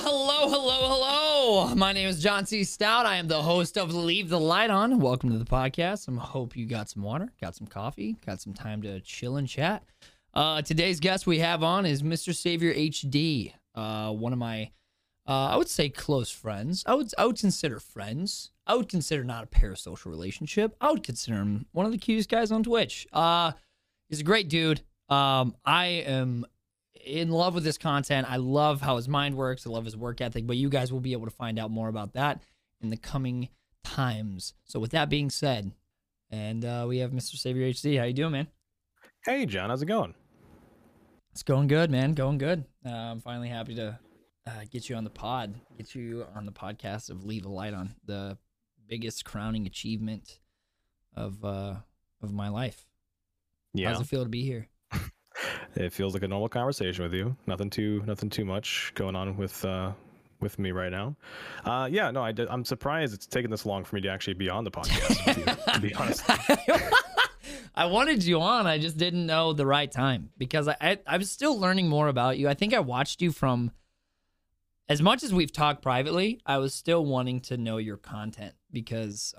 Hello. My name is John C. Stout. I am the host of Leave the Light On. Welcome to the podcast. I hope you got some water, got some coffee, got some time to chill and chat. Today's guest we have on is Mr. Savior HD. One of my, I would say close friends. I would consider friends. I would consider not a parasocial relationship. I would consider him one of the cutest guys on Twitch. He's a great dude. I am in love with his content. I love how his mind works. I love his work ethic, but you guys will be able to find out more about that in the coming times. So with that being said, and we have Mr. Savior HD. How you doing, man? Hey, John. How's it going? It's going good, man. Going good. I'm finally happy to get you on the podcast of Leave a Light On, the biggest crowning achievement of my life. Yeah. How's it feel to be here? It feels like a normal conversation with you. Nothing too much going on with me right now. Yeah, no, I'm surprised it's taken this long for me to actually be on the podcast with you, to be honest. I wanted you on. I just didn't know the right time because I'm still learning more about you. I think I watched you from, as much as we've talked privately, I was still wanting to know your content because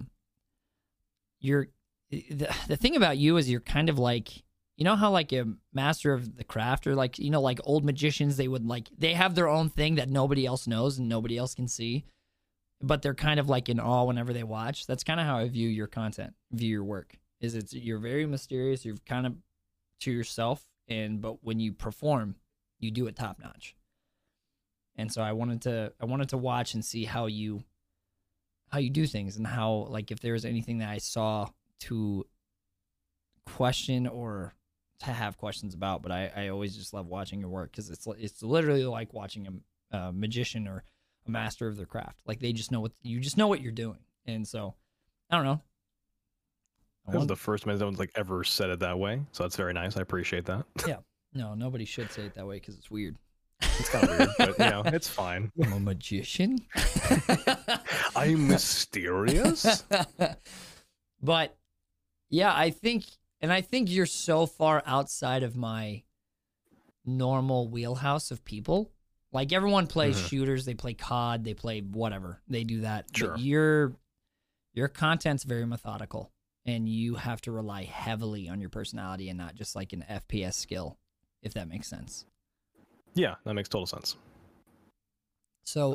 the thing about you is you're kind of like, you know how like a master of the craft or like, you know, like old magicians, they have their own thing that nobody else knows and nobody else can see, but they're kind of like in awe whenever they watch. That's kind of how I view your content, view your work. You're very mysterious. You're kind of to yourself, but when you perform, you do it top notch. And so I wanted to watch and see how you do things and how, like, if there's anything that I saw to question or to have questions about, but I always just love watching your work because it's literally like watching a magician or a master of their craft. Like you just know what you're doing. And so I don't know. This is the first time someone's like ever said it that way, so that's very nice. I appreciate that. Yeah. No, nobody should say it that way because it's weird. It's kind of weird, but you know, it's fine. I'm a magician. I'm mysterious. But yeah, I think you're so far outside of my normal wheelhouse of people. Like everyone plays shooters, they play COD, they play whatever, they do that. Sure. But your content's very methodical, and you have to rely heavily on your personality and not just like an FPS skill, if that makes sense. Yeah, that makes total sense. So,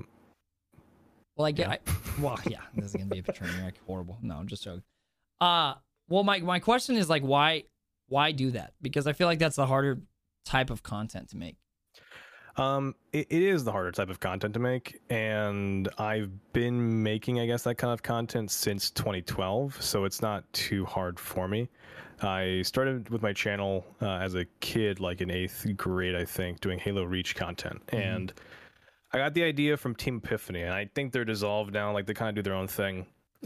well, yeah. This is gonna be a train wreck. Horrible. No, I'm just joking. Well, my question is like, why do that? Because I feel like that's the harder type of content to make. It is the harder type of content to make, and I've been making, I guess, that kind of content since 2012, so it's not too hard for me. I started with my channel as a kid, like in 8th grade, I think, doing Halo Reach content, and I got the idea from Team Epiphany, and I think they're dissolved now, like they kind of do their own thing,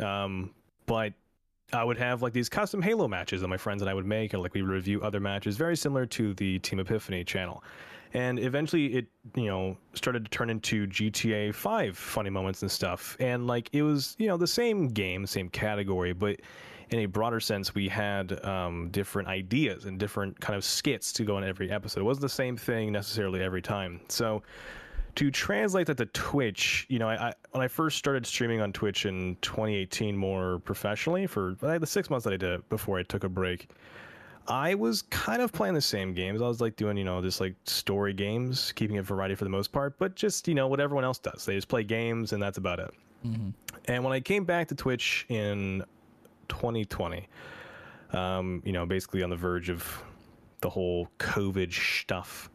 but I would have like these custom Halo matches that my friends and I would make, and like we would review other matches very similar to the Team Epiphany channel. And eventually it, started to turn into GTA 5 funny moments and stuff. And like it was, the same game, same category, but in a broader sense, we had different ideas and different kind of skits to go in every episode. It wasn't the same thing necessarily every time. So to translate that to Twitch, when I first started streaming on Twitch in 2018 more professionally for the 6 months that I did it before I took a break, I was kind of playing the same games. I was like doing, just like story games, keeping it variety for the most part, but just, what everyone else does. They just play games and that's about it. And when I came back to Twitch in 2020, basically on the verge of the whole COVID stuff,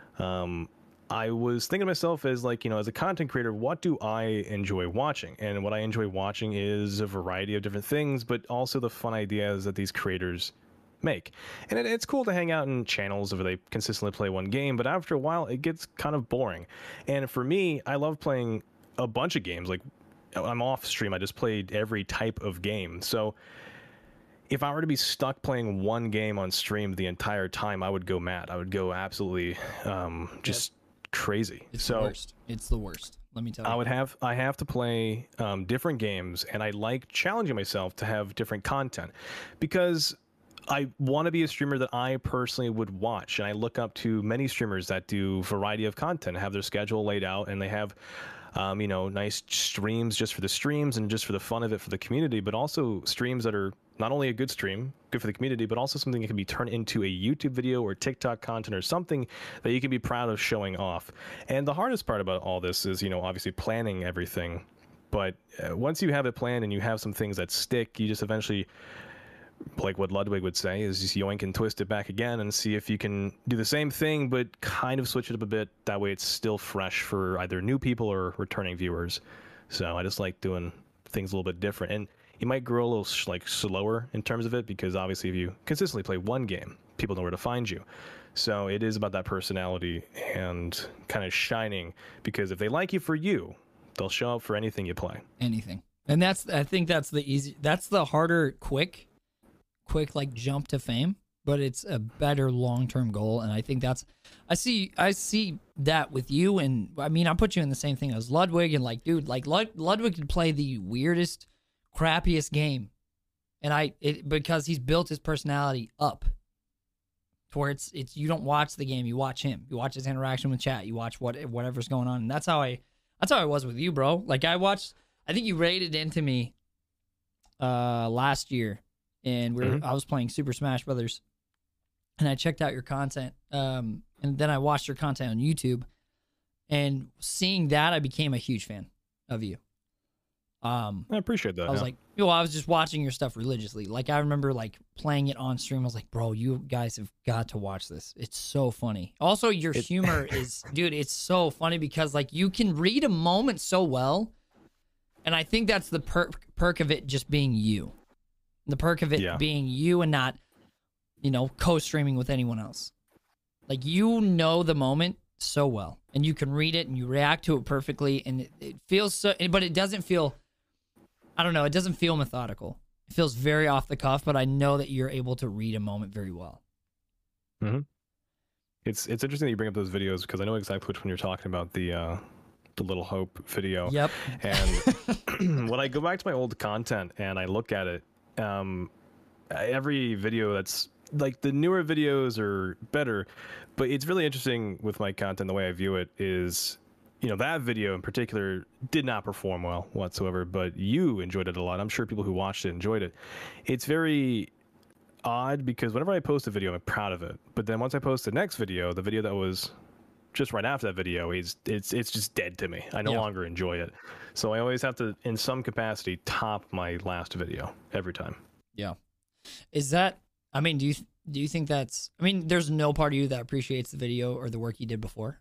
I was thinking to myself as like, as a content creator, what do I enjoy watching? And what I enjoy watching is a variety of different things, but also the fun ideas that these creators make. And it's cool to hang out in channels where they consistently play one game, but after a while it gets kind of boring. And for me, I love playing a bunch of games. Like I'm off stream, I just played every type of game. So if I were to be stuck playing one game on stream the entire time, I would go mad. I would go absolutely just crazy. It's the worst. It's the worst. Let me tell you. I have to play different games, and I like challenging myself to have different content, because I want to be a streamer that I personally would watch, and I look up to many streamers that do variety of content, have their schedule laid out, and they have, nice streams just for the streams and just for the fun of it for the community, but also streams that are not only a good stream, good for the community, but also something that can be turned into a YouTube video or TikTok content or something that you can be proud of showing off. And the hardest part about all this is, obviously planning everything. But once you have it planned and you have some things that stick, you just eventually, like what Ludwig would say, is just yoink and twist it back again and see if you can do the same thing, but kind of switch it up a bit. That way it's still fresh for either new people or returning viewers. So I just like doing things a little bit different. And you might grow a little slower in terms of it, because obviously if you consistently play one game, people know where to find you. So it is about that personality and kind of shining, because if they like you for you, they'll show up for anything you play. Anything. And I think that's the harder, quick like jump to fame, but it's a better long-term goal. And I think I see that with you. And I mean, I put you in the same thing as Ludwig, and like, dude, like Ludwig could play the weirdest, crappiest game. And because he's built his personality up to where it's you don't watch the game, you watch him. You watch his interaction with chat, you watch whatever's going on. And that's how I was with you, bro. Like I think you raided into me last year, and I was playing Super Smash Brothers, and I checked out your content, and then I watched your content on YouTube, and seeing that, I became a huge fan of you. I appreciate that. I was like, I was just watching your stuff religiously. Like I remember like playing it on stream. I was like, bro, you guys have got to watch this. It's so funny. Also, your humor is, dude, it's so funny because like you can read a moment so well. And I think that's the perk of it just being you. The perk of it being you and not, co-streaming with anyone else. Like the moment so well, and you can read it and you react to it perfectly, and it feels so, but it doesn't feel, I don't know, it doesn't feel methodical. It feels very off the cuff, but I know that you're able to read a moment very well. Mm-hmm. It's interesting that you bring up those videos, because I know exactly which one you're talking about, the Little Hope video. Yep. And when I go back to my old content and I look at it, every video that's like, the newer videos are better, but it's really interesting with my content. The way I view it is, that video in particular did not perform well whatsoever, but you enjoyed it a lot. I'm sure people who watched it enjoyed it. It's very odd because whenever I post a video, I'm proud of it. But then once I post the next video, the video that was just right after that video, it's just dead to me. I no longer enjoy it. So I always have to, in some capacity, top my last video every time. Yeah. Is that, I mean, do you think that's, I mean, there's no part of you that appreciates the video or the work you did before?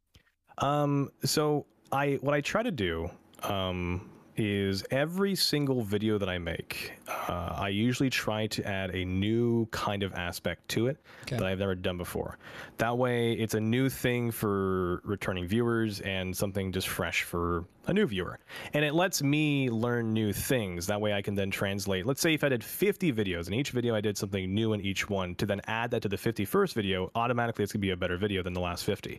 So what I try to do, is every single video that I make, I usually try to add a new kind of aspect to it that I've never done before. That way it's a new thing for returning viewers and something just fresh for a new viewer. And it lets me learn new things. That way I can then translate. Let's say if I did 50 videos and each video I did something new in each one, to then add that to the 51st video, automatically it's gonna be a better video than the last 50.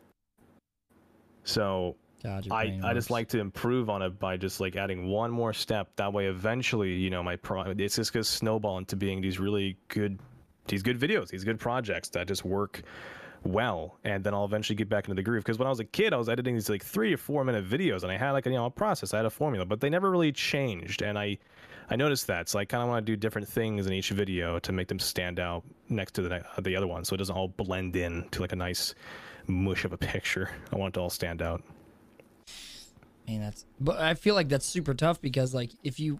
So I just like to improve on it by just like adding one more step. That way, eventually, it's just gonna snowball into being these really good, videos, these good projects that just work well. And then I'll eventually get back into the groove. Because when I was a kid, I was editing these like 3 or 4 minute videos, and I had like a process, I had a formula, but they never really changed. And I noticed that, so I kind of want to do different things in each video to make them stand out next to the other one, so it doesn't all blend in to like a nice mush of a picture. I want it to all stand out. Man, but I feel like that's super tough because like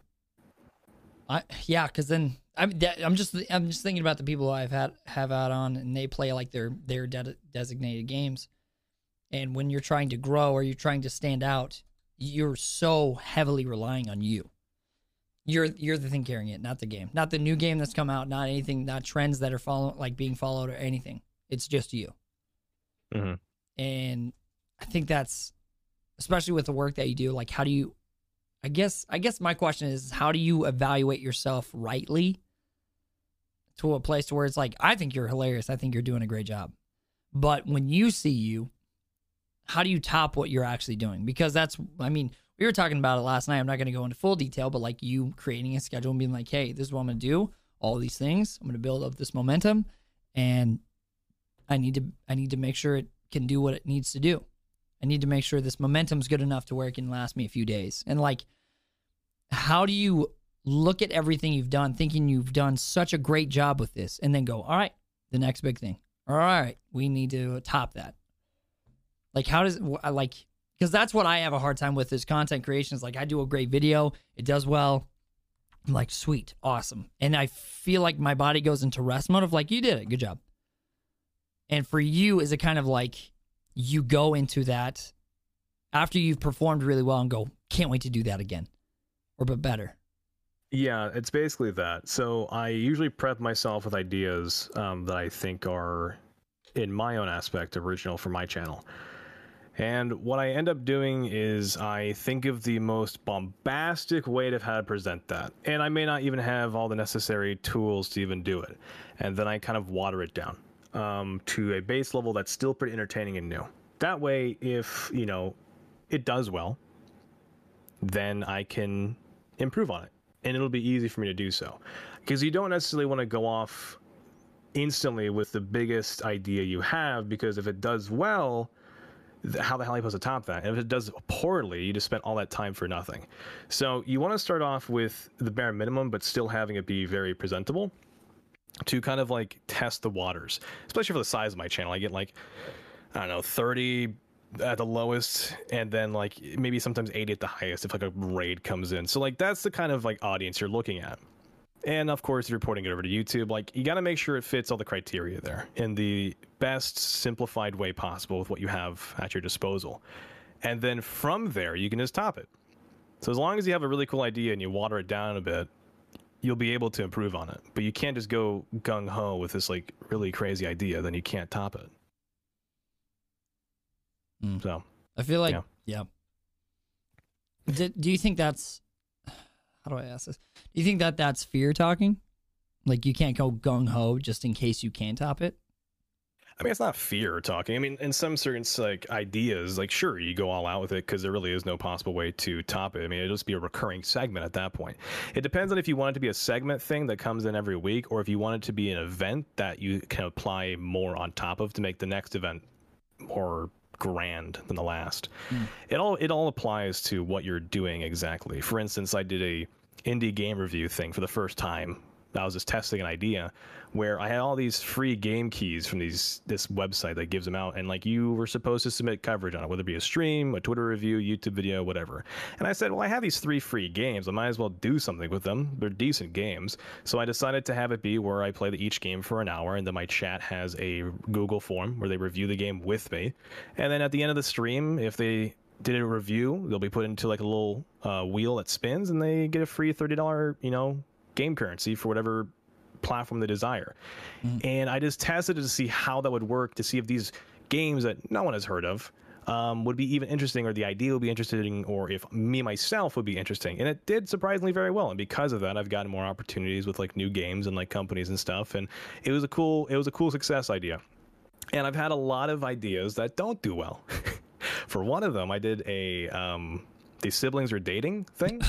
because then I'm just thinking about the people I've have out on, and they play like their designated games, and when you're trying to grow or you're trying to stand out, you're so heavily relying on you. You're the thing carrying it, not the game, not the new game that's come out, not anything, not trends that are being followed or anything. It's just you. Mm-hmm. And I think that's, especially with the work that you do, like how do you, I guess my question is, how do you evaluate yourself rightly to a place to where it's like, I think you're hilarious, I think you're doing a great job, but when you see you, how do you top what you're actually doing? Because that's, I mean, we were talking about it last night. I'm not going to go into full detail, but like you creating a schedule and being like, hey, this is what I'm going to do. all these things. I'm going to build up this momentum, and I need to make sure it can do what it needs to do. I need to make sure this momentum's good enough to where it can last me a few days. And like, how do you look at everything you've done, thinking you've done such a great job with this, and then go, all right, the next big thing. All right, we need to top that. Like, how does, like, because that's what I have a hard time with is content creation. Is like, I do a great video, it does well. I'm like, sweet, awesome. And I feel like my body goes into rest mode of like, you did it, good job. And for you, is it kind of like you go into that after you've performed really well and go, can't wait to do that again, or but better? Yeah, it's basically that. So I usually prep myself with ideas that I think are, in my own aspect, original for my channel. And what I end up doing is I think of the most bombastic way of how to present that. And I may not even have all the necessary tools to even do it. And then I kind of water it down to a base level that's still pretty entertaining and new. That way, if, you know, it does well, then I can improve on it. And it'll be easy for me to do so. Because you don't necessarily want to go off instantly with the biggest idea you have, because if it does well, how the hell are you supposed to top that? And if it does poorly, you just spent all that time for nothing. So you want to start off with the bare minimum, but still having it be very presentable to kind of like test the waters, especially for the size of my channel. I get like, I don't know, 30 at the lowest, and then like maybe sometimes 80 at the highest if like a raid comes in. So like that's the kind of like audience you're looking at. And of course, if you're porting it over to YouTube, like you got to make sure it fits all the criteria there in the best simplified way possible with what you have at your disposal. And then from there, you can just top it. So as long as you have a really cool idea and you water it down a bit, you'll be able to improve on it. But you can't just go gung-ho with this like really crazy idea, then you can't top it. So I feel like, yeah. Do you think that's, how do I ask this? Do you think that that's fear talking? Like you can't go gung-ho just in case you can top it? I mean, it's not fear talking. I mean, in some certain like ideas, like sure, you go all out with it because there really is no possible way to top it. I mean, it'll just be a recurring segment at that point. It depends on if you want it to be a segment thing that comes in every week, or if you want it to be an event that you can apply more on top of to make the next event more grand than the last. It all applies to what you're doing exactly. For instance, I did a indie game review thing for the first time. I was just testing an idea where I had all these free game keys from this website that gives them out, and like you were supposed to submit coverage on it, whether it be a stream, a Twitter review, YouTube video, whatever. And I said, well, I have these 3 free games, I might as well do something with them. They're decent games. So I decided to have it be where I play each game for an hour, and then my chat has a Google form where they review the game with me. And then at the end of the stream, if they did a review, they'll be put into like a little wheel that spins, and they get a free $30, you know, game currency for whatever platform they desire. And I just tested it to see how that would work, to see if these games that no one has heard of would be even interesting, or the idea would be interesting, or if me myself would be interesting. And it did surprisingly very well, and because of that, I've gotten more opportunities with like new games and like companies and stuff. And it was a cool success idea. And I've had a lot of ideas that don't do well. For one of them, I did a the siblings are dating thing.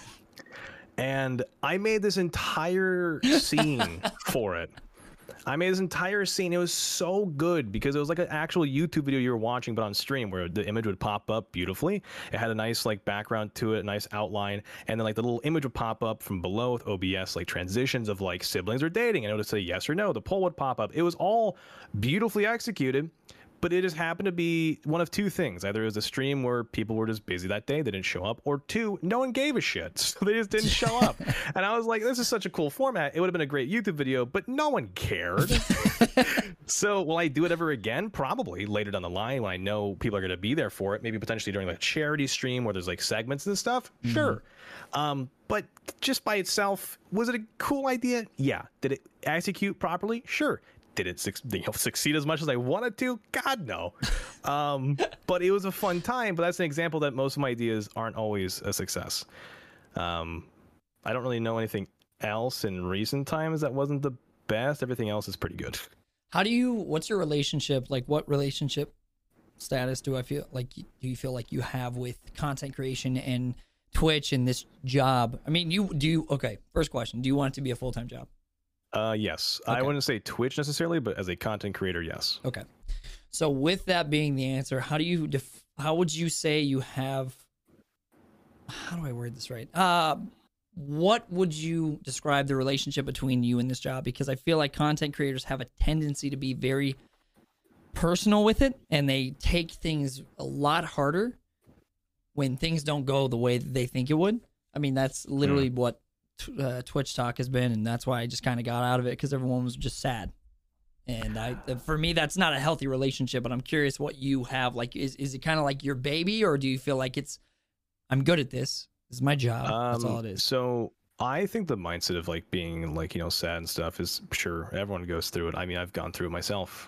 And I made this entire scene for it. I made this entire scene. It was so good because it was like an actual YouTube video you were watching, but on stream, where the image would pop up beautifully. It had a nice like background to it, a nice outline, and then like the little image would pop up from below with OBS like transitions of like siblings are dating, and it would say yes or no. The poll would pop up. It was all beautifully executed. But it just happened to be one of 2 things. Either it was a stream where people were just busy that day, they didn't show up, or 2, no one gave a shit, so they just didn't show up. And I was like, this is such a cool format. It would have been a great YouTube video, but no one cared. So will I do it ever again? Probably later down the line when I know people are going to be there for it. Maybe potentially during like a charity stream where there's like segments and stuff. Sure. But just by itself, was it a cool idea? Yeah. Did it execute properly? Sure. Did it succeed as much as I wanted to? God, no. But it was a fun time. But that's an example that most of my ideas aren't always a success. I don't really know anything else in recent times that wasn't the best. Everything else is pretty good. What's your relationship? Like, what relationship status do you feel like you have with content creation and Twitch and this job? I mean, okay, first question. Do you want it to be a full-time job? Yes. Okay. I wouldn't say Twitch necessarily, but as a content creator, yes. Okay. So with that being the answer, how would you say you have, how do I word this right? What would you describe the relationship between you and this job? Because I feel like content creators have a tendency to be very personal with it, and they take things a lot harder when things don't go the way that they think it would. I mean, that's literally what Twitch talk has been, and that's why I just kind of got out of it, because everyone was just sad. And for me, that's not a healthy relationship. But I'm curious what you have. Like, is it kind of like your baby, or do you feel like I'm good at this? This is my job. That's all it is. So I think the mindset of like being like, sad and stuff is, sure, everyone goes through it. I mean, I've gone through it myself.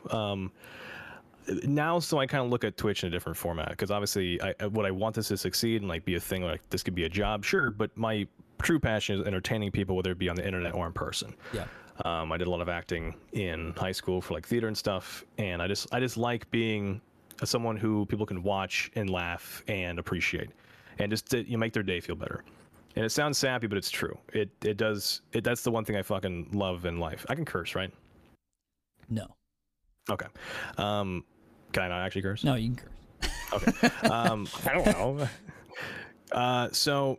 Now, so I kind of look at Twitch in a different format, because obviously what I want this to succeed and like be a thing, like this could be a job, sure, but my true passion is entertaining people, whether it be on the internet or in person. Yeah. I did a lot of acting in high school for like theater and stuff, and I just like being someone who people can watch and laugh and appreciate, and just to, make their day feel better. And it sounds sappy, but it's true. It does. That's the one thing I fucking love in life. I can curse, right? No. Okay. Can I not actually curse? No, you can curse. Okay. I don't know. So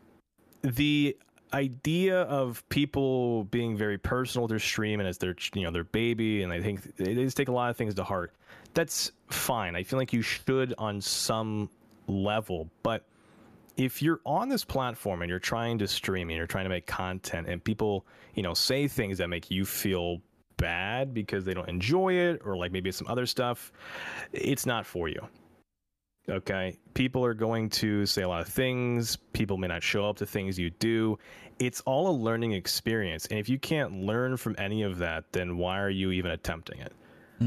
the idea of people being very personal with their stream and as their their baby, and I think they just take a lot of things to heart. That's fine. I feel like you should on some level, but if you're on this platform and you're trying to stream and you're trying to make content and people, say things that make you feel bad because they don't enjoy it, or like maybe it's some other stuff, it's not for you. Okay, people are going to say a lot of things. People may not show up to things you do. It's all a learning experience, and if you can't learn from any of that, then why are you even attempting it?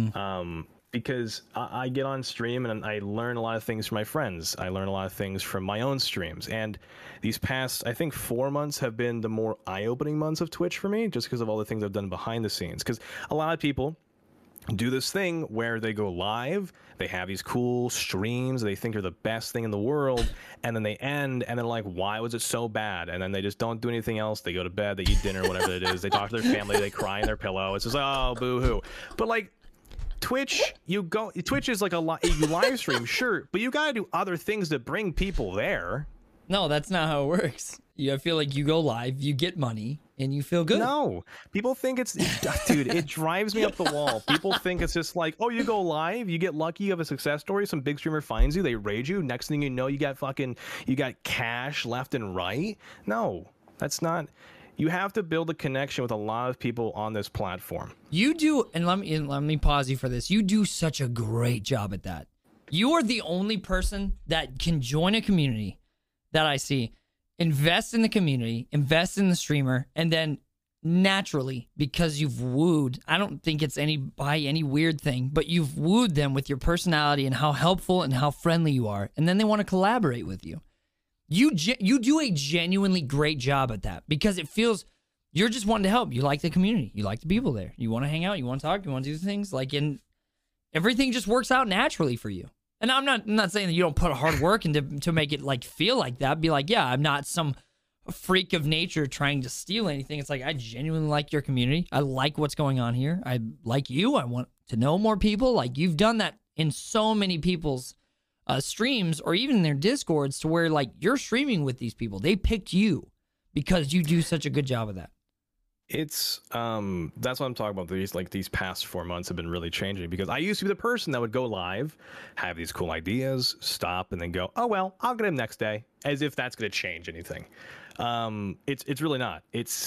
Because I get on stream and I learn a lot of things from my friends. I learn a lot of things from my own streams, and these past, I think, 4 months have been the more eye-opening months of Twitch for me, just because of all the things I've done behind the scenes. Because a lot of people do this thing where they go live, they have these cool streams they think are the best thing in the world, and then they end and they're like, why was it so bad? And then they just don't do anything else. They go to bed, they eat dinner, whatever it is, they talk to their family, they cry in their pillow. It's just like, oh, boo-hoo. But like Twitch is like you live stream, sure, but you gotta do other things to bring people there. No, that's not how it works. I feel like you go live, you get money, and you feel good. No, people think it's, dude, it drives me up the wall. People think it's just like, oh, you go live, you get lucky, you have a success story, some big streamer finds you, they raid you, next thing you know, you got cash left and right. No, that's not. You have to build a connection with a lot of people on this platform. You do, and let me pause you for this. You do such a great job at that. You are the only person that can join a community that I see, invest in the community, invest in the streamer, and then naturally, because you've wooed, I don't think it's by any weird thing, but you've wooed them with your personality and how helpful and how friendly you are, and then they want to collaborate with you. You do a genuinely great job at that, because it feels you're just wanting to help. You like the community. You like the people there. You want to hang out. You want to talk. You want to do things. And everything just works out naturally for you. And I'm not saying that you don't put hard work into to make it feel like that. Be like, yeah, I'm not some freak of nature trying to steal anything. It's like, I genuinely like your community. I like what's going on here. I like you. I want to know more people. Like, you've done that in so many people's streams, or even their Discords, to where you're streaming with these people. They picked you because you do such a good job of that. It's that's what I'm talking about. These past 4 months have been really changing, because I used to be the person that would go live, have these cool ideas, stop, and then go, oh well, I'll get him next day, as if that's going to change anything. It's really not.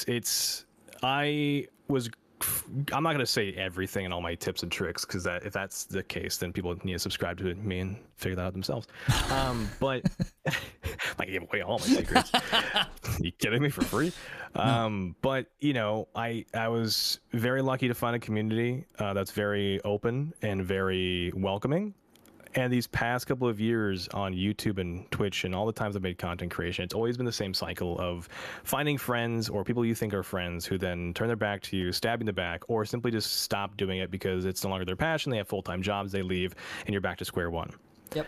I'm not going to say everything and all my tips and tricks, because if that's the case, then people need to subscribe to me and figure that out themselves. But I give away all my secrets. You kidding me, for free? But I was very lucky to find a community that's very open and very welcoming. And these past couple of years on YouTube and Twitch and all the times I've made content creation, it's always been the same cycle of finding friends or people you think are friends who then turn their back to you, stab you in the back, or simply just stop doing it because it's no longer their passion. They have full-time jobs, they leave, and you're back to square one. Yep.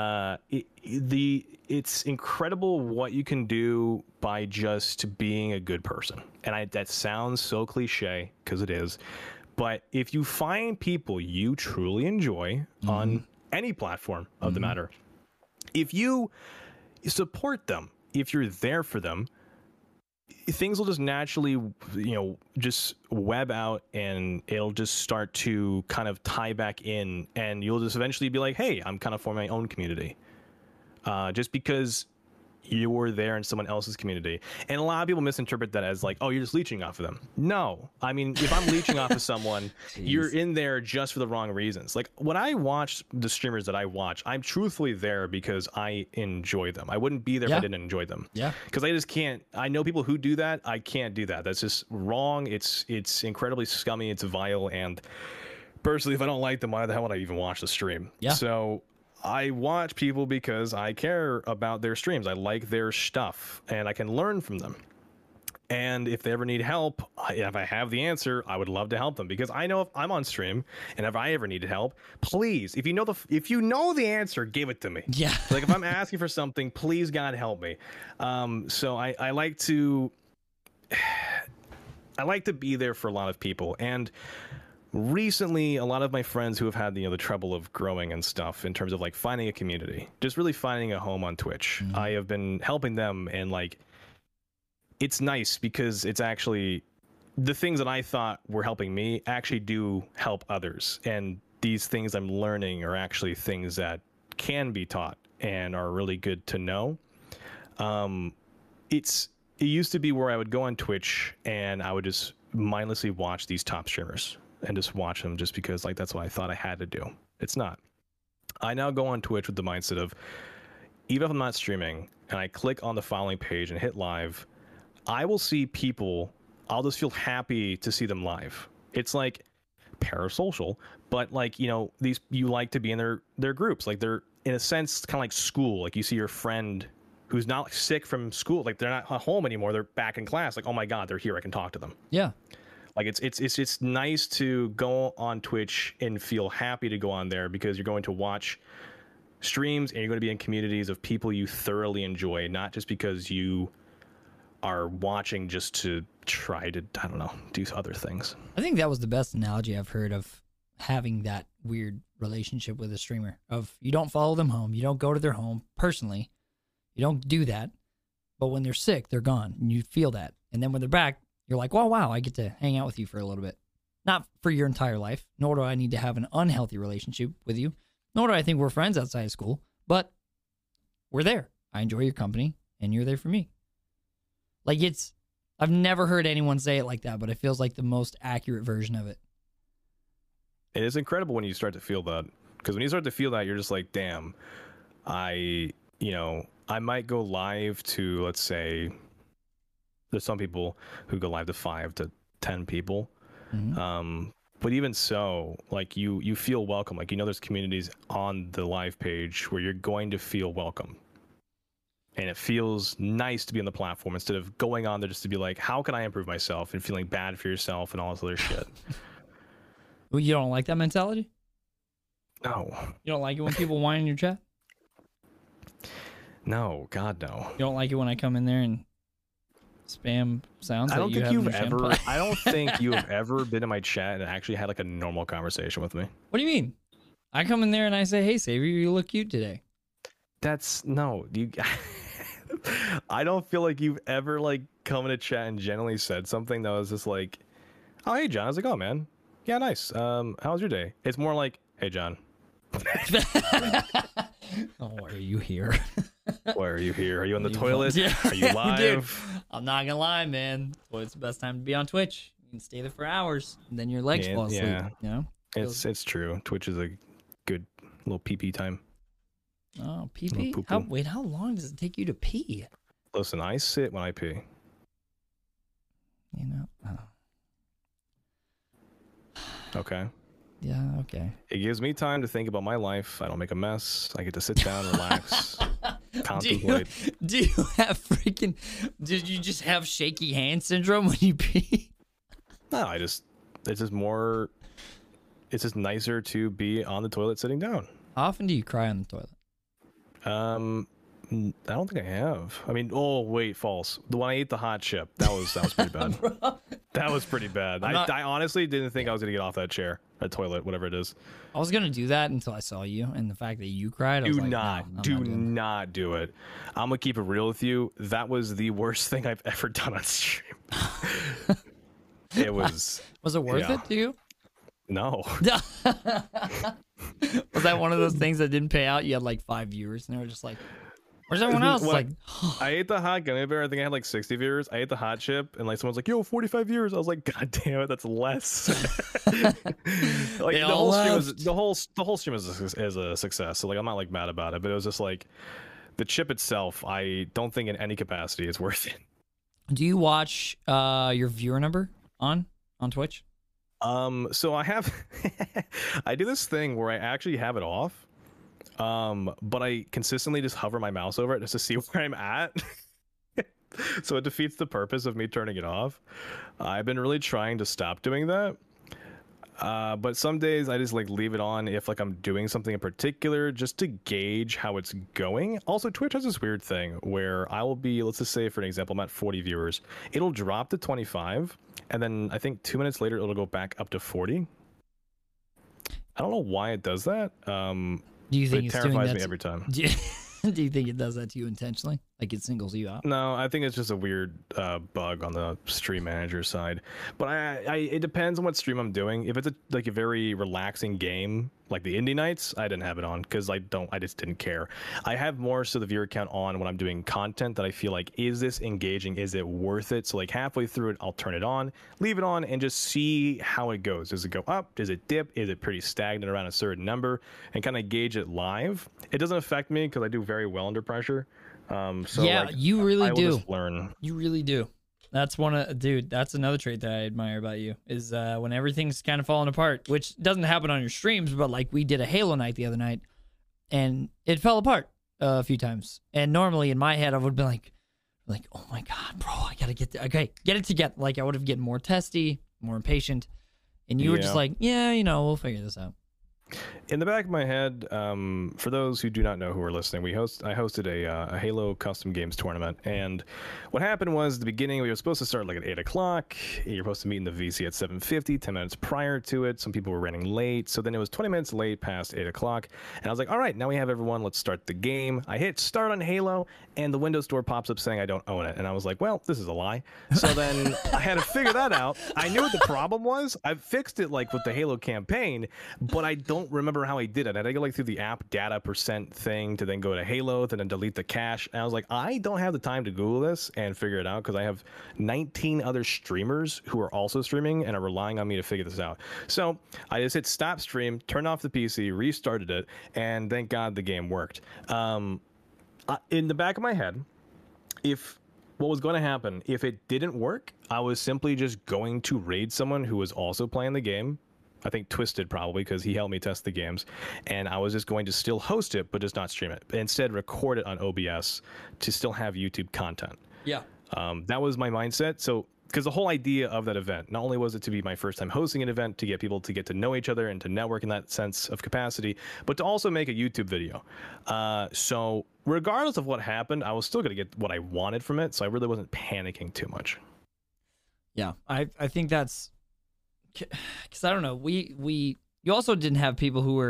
It's incredible what you can do by just being a good person. And that sounds so cliche, because it is. But if you find people you truly enjoy on any platform of the matter, if you support them, if you're there for them, things will just naturally, just web out, and it'll just start to kind of tie back in, and you'll just eventually be like, hey, I'm kind of forming my own community. Just because you were there in someone else's community. And a lot of people misinterpret that as like, oh, you're just leeching off of them. No. I mean, if I'm leeching off of someone, you're in there just for the wrong reasons. Like, when I watch the streamers that I watch, I'm truthfully there because I enjoy them. I wouldn't be there if I didn't enjoy them. Yeah. Because I just can't. I know people who do that. I can't do that. That's just wrong. It's incredibly scummy. It's vile. And personally, if I don't like them, why the hell would I even watch the stream? Yeah. So I watch people because I care about their streams. I like their stuff, and I can learn from them. And if they ever need help, if I have the answer, I would love to help them, because I know if I'm on stream and if I ever needed help, please, if you know the answer, give it to me. Yeah. Like, if I'm asking for something, please, God, help me. So I like to be there for a lot of people. And recently, a lot of my friends who have had the trouble of growing and stuff in terms of like finding a community, just really finding a home on Twitch, I have been helping them, and like, it's nice because it's actually the things that I thought were helping me actually do help others, and these things I'm learning are actually things that can be taught and are really good to know. It used to be where I would go on Twitch and I would just mindlessly watch these top streamers and just watch them just because, like, that's what I thought I had to do. It's not. I now go on Twitch with the mindset of, even if I'm not streaming and I click on the following page and hit live, I will see people. I'll just feel happy to see them live. It's like parasocial, but like, you like to be in their groups. Like, they're in a sense kind of like school. Like, you see your friend who's not sick from school, like they're not at home anymore, they're back in class. Like, oh my God, they're here. I can talk to them. Yeah. Like, it's nice to go on Twitch and feel happy to go on there, because you're going to watch streams and you're going to be in communities of people you thoroughly enjoy, not just because you are watching just to try to, I don't know, do other things. I think that was the best analogy I've heard of having that weird relationship with a streamer. Of, you don't follow them home, you don't go to their home personally, you don't do that, but when they're sick, they're gone, and you feel that. And then when they're back, you're like, well, wow, I get to hang out with you for a little bit. Not for your entire life, nor do I need to have an unhealthy relationship with you, nor do I think we're friends outside of school, but we're there. I enjoy your company, and you're there for me. Like, I've never heard anyone say it like that, but it feels like the most accurate version of it. It is incredible when you start to feel that, because when you start to feel that, you're just like, damn, I might go live to, let's say, there's some people who go live to 5 to 10 people. Mm-hmm. But even so, like, you feel welcome. Like, there's communities on the live page where you're going to feel welcome. And it feels nice to be on the platform instead of going on there just to be like, how can I improve myself, and feeling bad for yourself and all this other shit. Well, you don't like that mentality? No. You don't like it when people whine in your chat? No, God, no. You don't like it when I come in there and spam sounds? I don't think you've ever been in my chat and actually had like a normal conversation with me. What do you mean? I come in there and I say, hey, Xavier, you look cute today. I don't feel like you've ever like come in a chat and generally said something that was just like, oh, hey, John. I was like, oh, man. Yeah, nice. How was your day? It's more like, hey, John. Oh, why are you here? Why are you here? Are you on the toilet? Yeah. Are you live? Dude, I'm not gonna lie, man. Well, it's the best time to be on Twitch. You can stay there for hours, and then your legs fall asleep. Yeah, it's true. Twitch is a good little pee time. Oh, pee? Wait, how long does it take you to pee? Listen, I sit when I pee. Okay. Yeah, okay. It gives me time to think about my life. I don't make a mess. I get to sit down, relax, contemplate. Do you have did you just have shaky hand syndrome when you pee? No, it's just nicer to be on the toilet sitting down. How often do you cry on the toilet? I don't think I have. I mean, oh wait, false. The one I ate the hot chip. That was pretty bad. That was pretty bad. I honestly didn't think I was gonna get off that chair, that toilet, whatever it is. I was gonna do that until I saw you, and the fact that you cried. I was like, do not do it. I'm gonna keep it real with you. That was the worst thing I've ever done on stream. It was. Was it worth it to you? No. Was that one of those things that didn't pay out? You had like 5 viewers, and they were just like, "Where's everyone else?" Like, I ate the hot gummy bear. I think I had like 60 viewers. I ate the hot chip, and like someone's like, "Yo, 45 viewers." I was like, "God damn it, that's less." Like the whole stream is a success. So like I'm not like mad about it, but it was just like the chip itself. I don't think in any capacity is worth it. Do you watch your viewer number on Twitch? So I have I do this thing where I actually have it off. But I consistently just hover my mouse over it just to see where I'm at. So it defeats the purpose of me turning it off. I've been really trying to stop doing that. But some days I just like leave it on if like I'm doing something in particular just to gauge how it's going. Also, Twitch has this weird thing where I will be, let's just say for an example, I'm at 40 viewers. It'll drop to 25, and then I think 2 minutes later it'll go back up to 40. I don't know why it does that. Do you think it terrifies me every time? Do you think it does that to you intentionally? Like it singles you out? No, I think it's just a weird bug on the stream manager side. But it depends on what stream I'm doing. If it's like a very relaxing game, like the Indie Nights, I didn't have it on because I just didn't care. I have more so the viewer count on when I'm doing content that I feel like, is this engaging? Is it worth it? So like halfway through it, I'll turn it on, leave it on, and just see how it goes. Does it go up? Does it dip? Is it pretty stagnant around a certain number? And kind of gauge it live. It doesn't affect me because I do very well under pressure. So yeah, like, you really do. Just learn. You really do. That's that's another trait that I admire about you is when everything's kind of falling apart, which doesn't happen on your streams, but like we did a Halo night the other night and it fell apart a few times. And normally in my head, I would be like, oh my God, bro, I gotta get it together. Like I would have gotten more testy, more impatient. And you were just like, yeah, we'll figure this out. In the back of my head, for those who do not know who are listening, I hosted a Halo custom games tournament, and what happened was at the beginning we were supposed to start like at 8 o'clock. You're supposed to meet in the VC at 7:50, 10 minutes prior to it. Some people were running late, so then it was 20 minutes late past 8 o'clock, and I was like, all right, now we have everyone, let's start the game. I hit start on Halo, and the Windows Store pops up saying I don't own it, and I was like, well, this is a lie. So then I had to figure that out. I knew what the problem was. I fixed it like with the Halo campaign, but I don't remember how I did it. I had to go like through the app data % thing to then go to Halo to then delete the cache. And I was like, I don't have the time to Google this and figure it out because I have 19 other streamers who are also streaming and are relying on me to figure this out. So I just hit stop stream, turned off the PC, restarted it, and thank God the game worked. In the back of my head, what was going to happen if it didn't work, I was simply just going to raid someone who was also playing the game. I think Twisted probably, because he helped me test the games, and I was just going to still host it but just not stream it. Instead, record it on OBS to still have YouTube content. Yeah. That was my mindset. So because the whole idea of that event, not only was it to be my first time hosting an event, to get people to get to know each other and to network in that sense of capacity, but to also make a YouTube video. So regardless of what happened, I was still going to get what I wanted from it, so I really wasn't panicking too much. Yeah, I think that's... Because I don't know, you also didn't have people who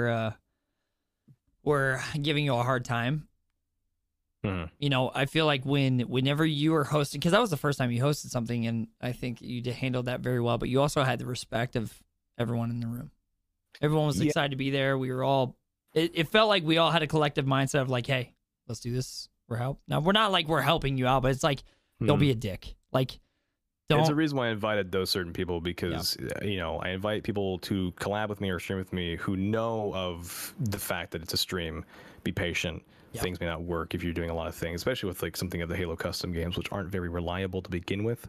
were giving you a hard time. Mm-hmm. I feel like whenever you were hosting, because that was the first time you hosted something, and I think you handled that very well. But you also had the respect of everyone in the room. Everyone was excited to be there. We were all. It felt like we all had a collective mindset of like, hey, let's do this. Now we're not like we're helping you out, but it's like, don't be a dick. Like. It's a reason why I invited those certain people because, I invite people to collab with me or stream with me who know of the fact that it's a stream. Be patient. Yep. Things may not work if you're doing a lot of things, especially with like something of the Halo custom games, which aren't very reliable to begin with.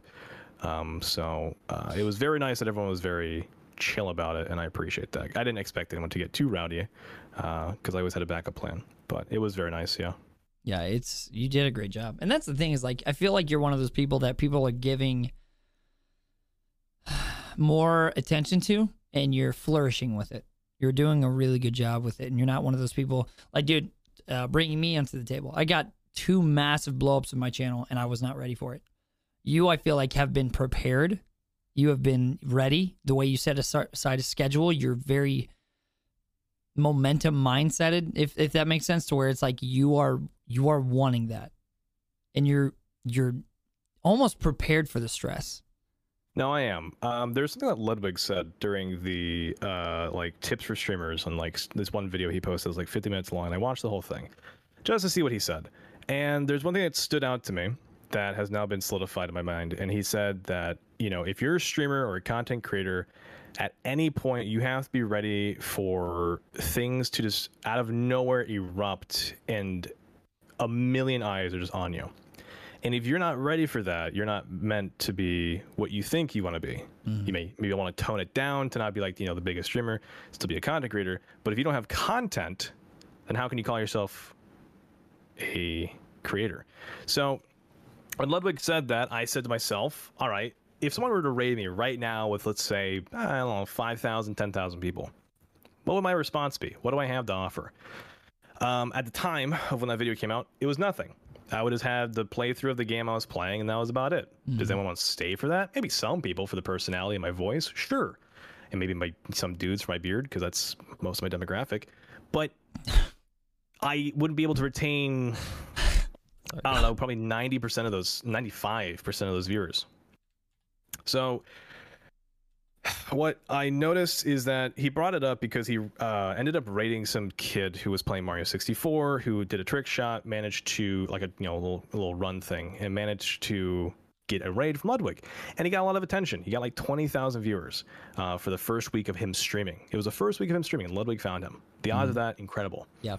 So it was very nice that everyone was very chill about it, and I appreciate that. I didn't expect anyone to get too rowdy because I always had a backup plan, but it was very nice, yeah. Yeah, you did a great job. And that's the thing is like, I feel like you're one of those people that people are giving more attention to, and you're flourishing with it. You're doing a really good job with it, and you're not one of those people like, dude, bringing me onto the table. I got 2 massive blowups of my channel, and I was not ready for it. You, I feel like, have been prepared. You have been ready. The way you set aside a schedule, you're very momentum mindseted, if that makes sense, to where it's like you are wanting that, and you're almost prepared for the stress. No, I am. There's something that Ludwig said during the like tips for streamers on like this one video he posted. It was like 50 minutes long, and I watched the whole thing just to see what he said. And there's one thing that stood out to me that has now been solidified in my mind. And he said that, you know, if you're a streamer or a content creator, at any point you have to be ready for things to just out of nowhere erupt and a million eyes are just on you. And if you're not ready for that, you're not meant to be what you think you want to be. You maybe want to tone it down to not be like, you know, the biggest streamer, still be a content creator. But if you don't have content, then how can you call yourself a creator? So when Ludwig said that, I said to myself, all right, if someone were to rate me right now with, let's say, I don't know, 5,000, 10,000 people, what would my response be? What do I have to offer? At the time of when that video came out, it was nothing. I would have had the playthrough of the game I was playing, and that was about it. Does anyone want to stay for that? Maybe some people for the personality of my voice, sure. And maybe some dudes for my beard, because that's most of my demographic. But I wouldn't be able to retain, I don't know, probably 90% of those, 95% of those viewers. So what I noticed is that he brought it up because he ended up rating some kid who was playing Mario 64, who did a trick shot, managed to, like a little run thing, and managed to get a raid from Ludwig. And he got a lot of attention. He got like 20,000 viewers for the first week of him streaming. It was the first week of him streaming, and Ludwig found him. The odds of that, incredible. Yeah.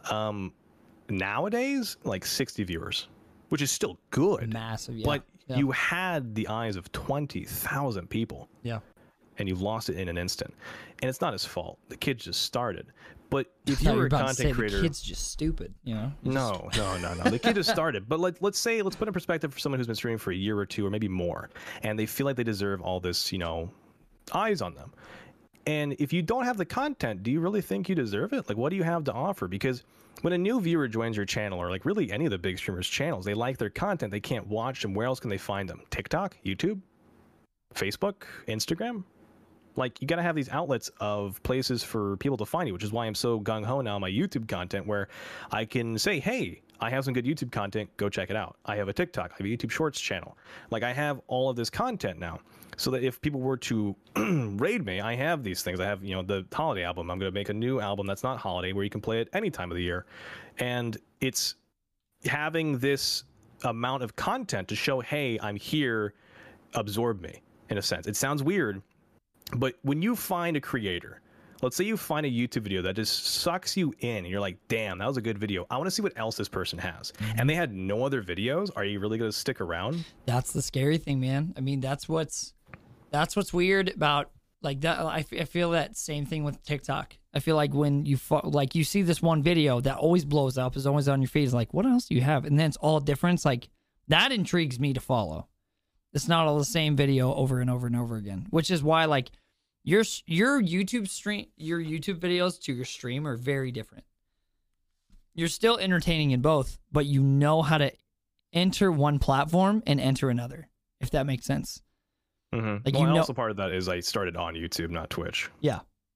Nowadays, like 60 viewers, which is still good. Massive, yeah. But you had the eyes of 20,000 people. Yeah. And you lost it in an instant. And it's not his fault. The kid just started. But if you were a content creator, the kid's just stupid, you know? No. The kid just started. But let's put in perspective for someone who's been streaming for a year or two or maybe more, and they feel like they deserve all this, you know, eyes on them. And if you don't have the content, do you really think you deserve it? Like, what do you have to offer? Because when a new viewer joins your channel, or like really any of the big streamers' channels, they like their content. They can't watch them. Where else can they find them? TikTok, YouTube, Facebook, Instagram? Like, you got to have these outlets of places for people to find you, which is why I'm so gung-ho now on my YouTube content, where I can say, hey, I have some good YouTube content, go check it out. I have a TikTok, I have a YouTube Shorts channel. Like, I have all of this content now, so that if people were to raid me, I have these things. I have, you know, the holiday album. I'm going to make a new album that's not holiday, where you can play it any time of the year. And it's having this amount of content to show, hey, I'm here, absorb me, in a sense. It sounds weird, but when you find a creator, let's say you find a YouTube video that just sucks you in, and you're like, damn, that was a good video. I want to see what else this person has. And they had no other videos. Are you really going to stick around? That's the scary thing, man. I mean, that's what's weird about, like, that. I feel that same thing with TikTok. I feel like when you see this one video that always blows up, is always on your feed, is like, what else do you have? And then it's all different. It's like, that intrigues me to follow. It's not all the same video over and over and over again, which is why, like, your YouTube videos to your stream are very different. You're still entertaining in both, but you know how to enter one platform and enter another, if that makes sense. Like, well, also part of that is I started on YouTube, not Twitch. Yeah.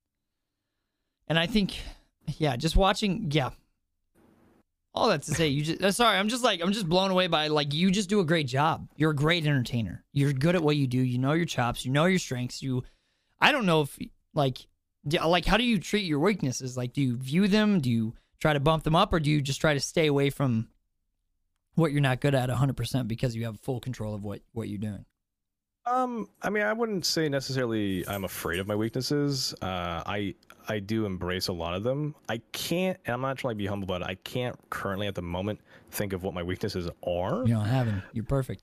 And I think, just watching, all that to say, I'm just blown away by, like, you just do a great job. You're a great entertainer. You're good at what you do. You know your chops. You know your strengths. I don't know if, like, how do you treat your weaknesses? Like, do you view them? Do you try to bump them up? Or do you just try to stay away from what you're not good at 100% because you have full control of what you're doing? I mean, I wouldn't say necessarily I'm afraid of my weaknesses. I do embrace a lot of them. I can't, and I'm not trying to be humble, but I can't currently at the moment think of what my weaknesses are. You don't have them. You're perfect.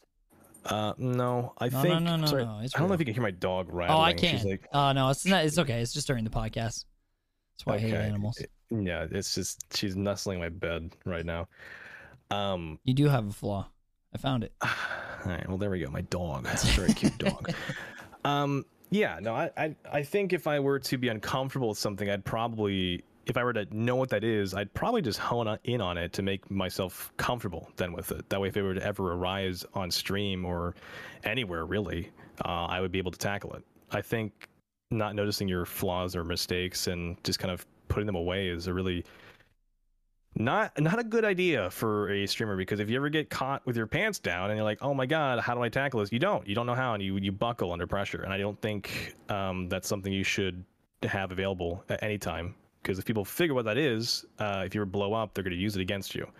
No, I think. No. I don't know if you can hear my dog rattling. Oh, I can't. She's like, no, it's not. It's okay. It's just during the podcast. That's why I hate animals. Yeah, it's just she's nestling my bed right now. You do have a flaw. I found it. All right, well, there we go. My dog. That's a very cute dog. Yeah, no, I think if I were to be uncomfortable with something, I'd probably, if I were to know what that is, I'd probably just in on it to make myself comfortable then with it. That way, if it were to ever arise on stream or anywhere really, I would be able to tackle it. I think not noticing your flaws or mistakes and just kind of putting them away is a really not a good idea for a streamer, because if you ever get caught with your pants down and you're like, oh my god, how do I tackle this? You don't know how, and you buckle under pressure. And I don't think that's something you should have available at any time, because if people figure what that is, if you blow up, they're going to use it against you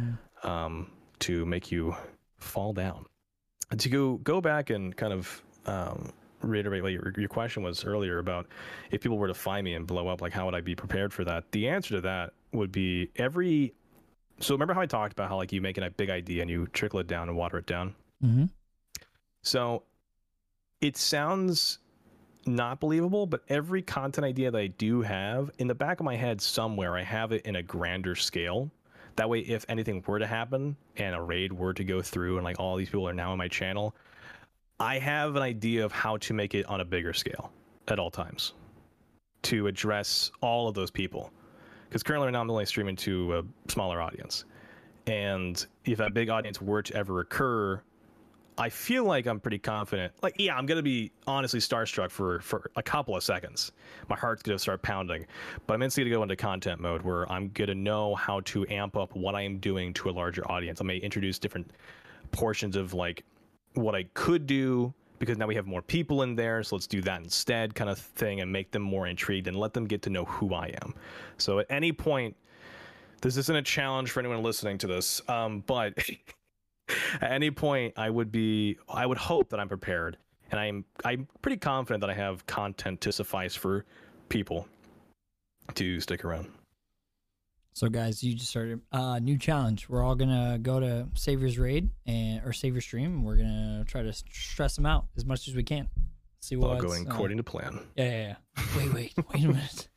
to make you fall down. And to go back and kind of reiterate what your question was earlier about if people were to find me and blow up, like how would I be prepared for that? The answer to that would be so remember how I talked about how like you make a big idea and you trickle it down and water it down? Mm-hmm. So it sounds not believable, but every content idea that I do have in the back of my head somewhere, I have it in a grander scale. That way, if anything were to happen and a raid were to go through and like all these people are now on my channel, I have an idea of how to make it on a bigger scale at all times to address all of those people. Because currently right now I'm only streaming to a smaller audience. And if that big audience were to ever occur, I feel like I'm pretty confident. Like, yeah, I'm going to be honestly starstruck for a couple of seconds. My heart's going to start pounding. But I'm instantly going to go into content mode where I'm going to know how to amp up what I am doing to a larger audience. I may introduce different portions of like what I could do, because now we have more people in there, so let's do that instead kind of thing, and make them more intrigued and let them get to know who I am. So at any point, this isn't a challenge for anyone listening to this, but at any point I would hope that I'm prepared, and I'm pretty confident that I have content to suffice for people to stick around. So guys, you just started a new challenge. We're all gonna go to Savior's raid or Savior stream, and we're gonna try to stress them out as much as we can. See what all going according to plan. Yeah. Wait a minute.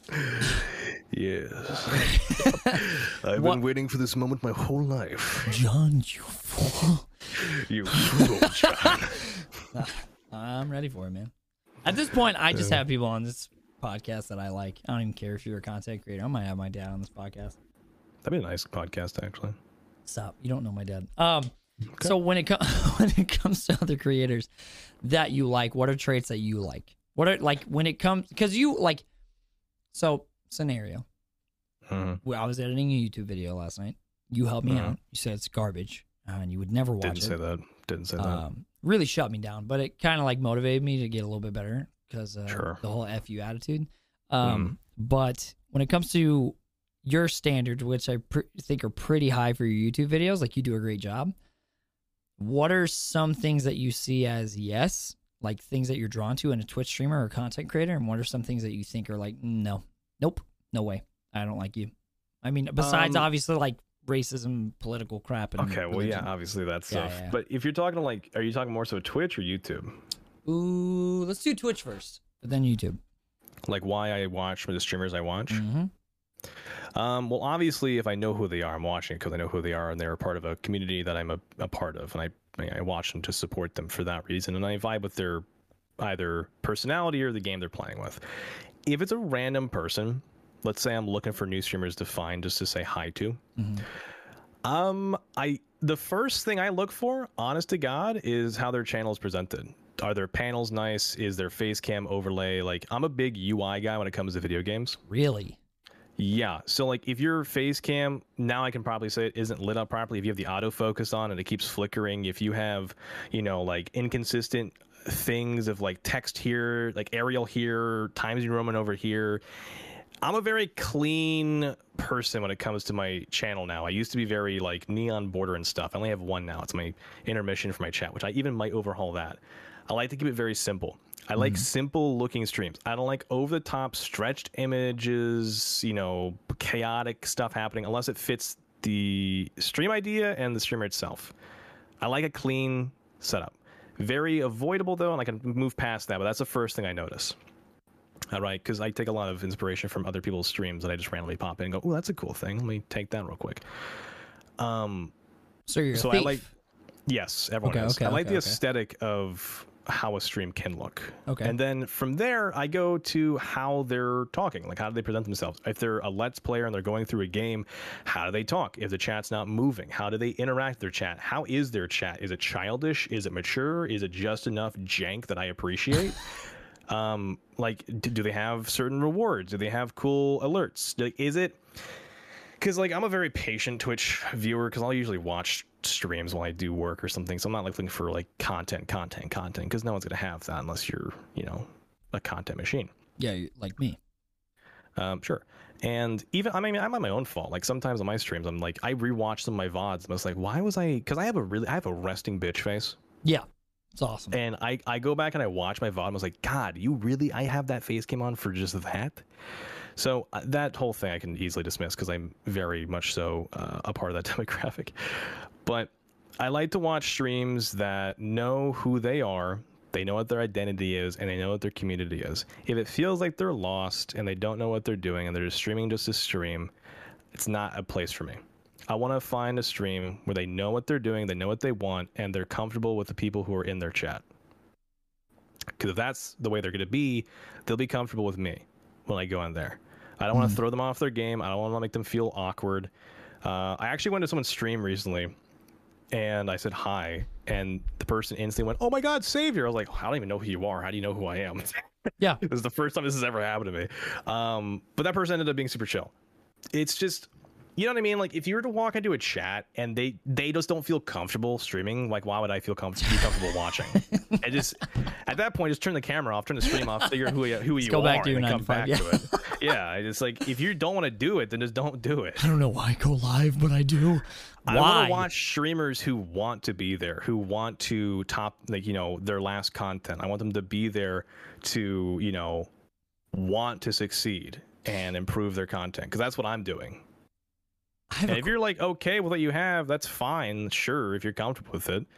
Yes. I've been waiting for this moment my whole life. John, you fool. You fool, John. I'm ready for it, man. At this point, I just have people on this podcast that I like. I don't even care if you're a content creator. I might have my dad on this podcast. That'd be a nice podcast, actually. Stop. You don't know my dad. Okay. So when it comes to other creators that you like, what are traits that you like? What are like when it comes, because you like, so scenario. Well, I was editing a YouTube video last night. You helped me out. You said it's garbage and you would never watch it. Didn't say that. Really shut me down, but it kind of like motivated me to get a little bit better, because sure. The whole F you attitude. But when it comes to your standards, which I think are pretty high for your YouTube videos, like you do a great job, what are some things that you see as yes, like things that you're drawn to in a Twitch streamer or content creator, and what are some things that you think are like, nope, no way, I don't like you? I mean, besides obviously like racism, political crap. And okay, well, yeah, obviously that stuff. Yeah. But if you're talking like, are you talking more so Twitch or YouTube? Ooh, let's do Twitch first, but then YouTube. Like why I watch the streamers I watch? Mm-hmm. Well, obviously, if I know who they are, I'm watching it because I know who they are and they're a part of a community that I'm a part of, and I watch them to support them for that reason, and I vibe with their either personality or the game they're playing with. If it's a random person, let's say I'm looking for new streamers to find just to say hi to, the first thing I look for, honest to God, is how their channel is presented. Are their panels nice? Is their face cam overlay? Like, I'm a big UI guy when it comes to video games. Really? Yeah. So like if your face cam, now I can probably say it isn't lit up properly, if you have the autofocus on and it keeps flickering, if you have, like inconsistent things of like text here, like Arial here, Times New Roman over here. I'm a very clean person when it comes to my channel now. I used to be very like neon border and stuff. I only have one now. It's my intermission for my chat, which I even might overhaul that. I like to keep it very simple. I like simple looking streams. I don't like over the top stretched images, chaotic stuff happening unless it fits the stream idea and the streamer itself. I like a clean setup. Very avoidable though, and I can move past that, but that's the first thing I notice. All right, because I take a lot of inspiration from other people's streams that I just randomly pop in and go, oh, that's a cool thing. Let me take that real quick. So you're a thief. I like, yes, everyone is. I like the aesthetic of how a stream can look. Okay. And then from there, I go to how they're talking. Like, how do they present themselves? If they're a Let's Player and they're going through a game, how do they talk? If the chat's not moving, how do they interact with their chat? How is their chat? Is it childish? Is it mature? Is it just enough jank that I appreciate? Like, do they have certain rewards? Do they have cool alerts? Like, is it... Because, like, I'm a very patient Twitch viewer because I'll usually watch streams while I do work or something. So I'm not like looking for like content because no one's going to have that unless you're, you know, a content machine. Yeah, like me. Sure. And even, I mean, I'm on my own fault. Like sometimes on my streams, I'm like, I rewatch some of my VODs. And I was like, why was I, because I have a resting bitch face. Yeah. It's awesome. And I go back and I watch my VOD and I was like, God, you really, I have that face came on for just that? So that whole thing I can easily dismiss because I'm very much so a part of that demographic. But I like to watch streams that know who they are, they know what their identity is, and they know what their community is. If it feels like they're lost and they don't know what they're doing and they're just streaming just to stream, it's not a place for me. I want to find a stream where they know what they're doing, they know what they want, and they're comfortable with the people who are in their chat. Because if that's the way they're going to be, they'll be comfortable with me when I go in there. I don't want to throw them off their game. I don't want to make them feel awkward. I actually went to someone's stream recently, and I said hi, and the person instantly went, "Oh my God, Savior!" I was like, "I don't even know who you are. How do you know who I am?" Yeah. This is the first time this has ever happened to me. But that person ended up being super chill. It's just, you know what I mean? Like, if you were to walk into a chat and they just don't feel comfortable streaming, like, why would I feel comfortable watching? I just, at that point, just turn the camera off, turn the stream off, figure out who you go are, back to your and then 9 come to 5, back to it. Yeah, I just like, if you don't want to do it, then just don't do it. I don't know why I go live, but I do. Why? I want to watch streamers who want to be there, who want to top, like, you know, their last content. I want them to be there to, you know, want to succeed and improve their content, because that's what I'm doing. And if you're like okay with what you have, that's fine. Sure, if you're comfortable with it.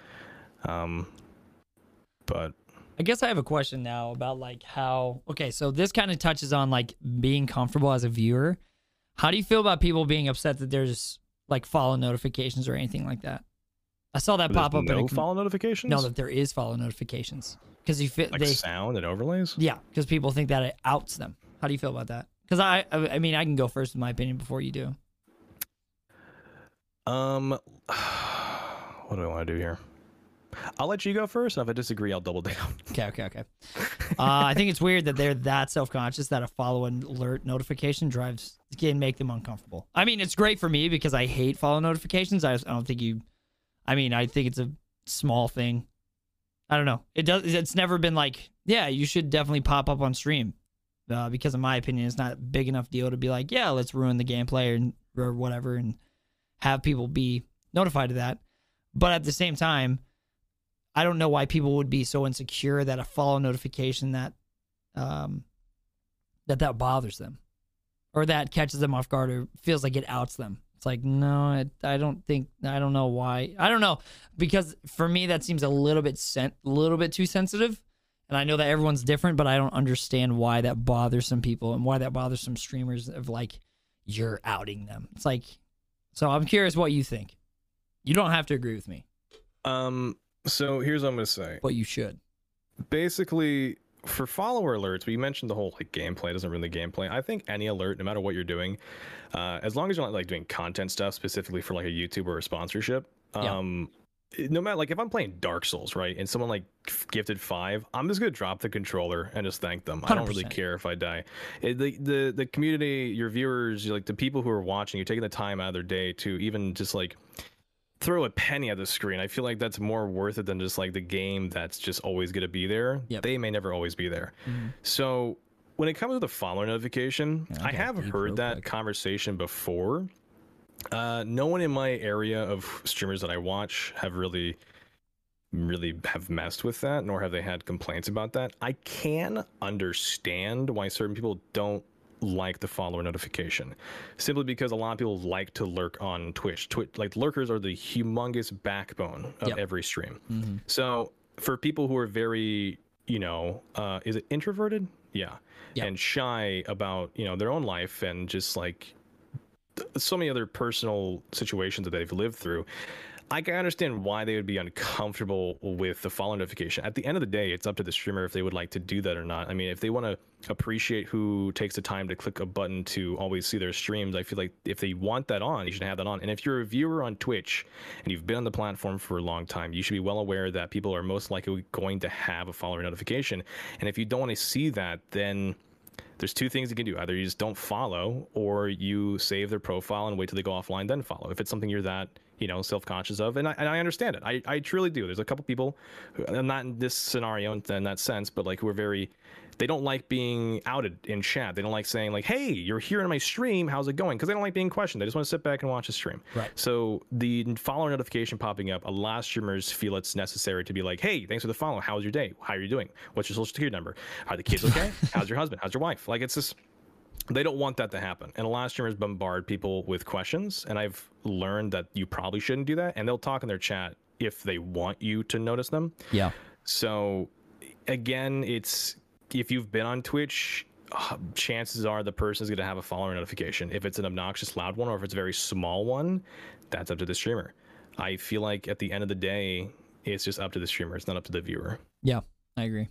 But I guess I have a question now about like how, okay, so this kind of touches on like being comfortable as a viewer. How do you feel about people being upset that there's like follow notifications or anything like that? I saw that pop up. No follow notifications? No, that there is follow notifications. Because you fit like sound and overlays? Yeah, because people think that it outs them. How do you feel about that? Because I mean, I can go first in my opinion before you do. What do I want to do here? I'll let you go first, and if I disagree, I'll double down. Okay. I think it's weird that they're that self-conscious that a follow and alert notification can make them uncomfortable. I mean, it's great for me because I hate follow notifications. I don't think you... I mean, I think it's a small thing. I don't know. It's never been like, yeah, you should definitely pop up on stream. Because in my opinion, it's not a big enough deal to be like, yeah, let's ruin the gameplay or whatever and have people be notified of that. But at the same time, I don't know why people would be so insecure that a follow notification that bothers them or that catches them off guard or feels like it outs them. It's like, no, I don't know why. I don't know, because for me that seems a little bit too sensitive, and I know that everyone's different, but I don't understand why that bothers some people and why that bothers some streamers of like you're outing them. It's like, so I'm curious what you think. You don't have to agree with me. So here's what I'm gonna say. But you should. Basically, for follower alerts, we mentioned the whole like gameplay doesn't ruin the gameplay. I think any alert, no matter what you're doing, as long as you're not like doing content stuff specifically for like a YouTube or a sponsorship, no matter, like if I'm playing Dark Souls, right, and someone like gifted 5, I'm just gonna drop the controller and just thank them. 100%. I don't really care if I die. The community, your viewers, like the people who are watching, you're taking the time out of their day to even just like throw a penny at the screen. I feel like that's more worth it than just like the game that's just always going to be there. Yep. They may never always be there. So when it comes to the follower notification, I have heard that conversation before. No one in my area of streamers that I watch have really have messed with that, nor have they had complaints about that. I can understand why certain people don't like the follower notification, simply because a lot of people like to lurk on Twitch. Like lurkers are the humongous backbone of every stream. So for people who are very, you know, is it introverted? Yeah. And shy about, you know, their own life and just like so many other personal situations that they've lived through, I can understand why they would be uncomfortable with the follow notification. At the end of the day, it's up to the streamer if they would like to do that or not. I mean, if they want to appreciate who takes the time to click a button to always see their streams, I feel like if they want that on, you should have that on. And if you're a viewer on Twitch and you've been on the platform for a long time, you should be well aware that people are most likely going to have a follower notification. And if you don't want to see that, then there's two things you can do. Either you just don't follow, or you save their profile and wait till they go offline, then follow. If it's something you're that, self-conscious of, and I understand it. I truly do. There's a couple people, not in this scenario in that sense, but like who are they don't like being outed in chat. They don't like saying like, hey, you're here in my stream, how's it going? Because they don't like being questioned. They just want to sit back and watch the stream. Right. So the follower notification popping up, a lot of streamers feel it's necessary to be like, hey, thanks for the follow. How's your day? How are you doing? What's your social security number? Are the kids okay? How's your husband? How's your wife? Like, it's just, they don't want that to happen. And a lot of streamers bombard people with questions. And I've learned that you probably shouldn't do that. And they'll talk in their chat if they want you to notice them. Yeah. So again, if you've been on Twitch, chances are the person's going to have a follower notification. If it's an obnoxious loud one, or if it's a very small one, that's up to the streamer. I feel like at the end of the day, it's just up to the streamer. It's not up to the viewer. Yeah, I agree.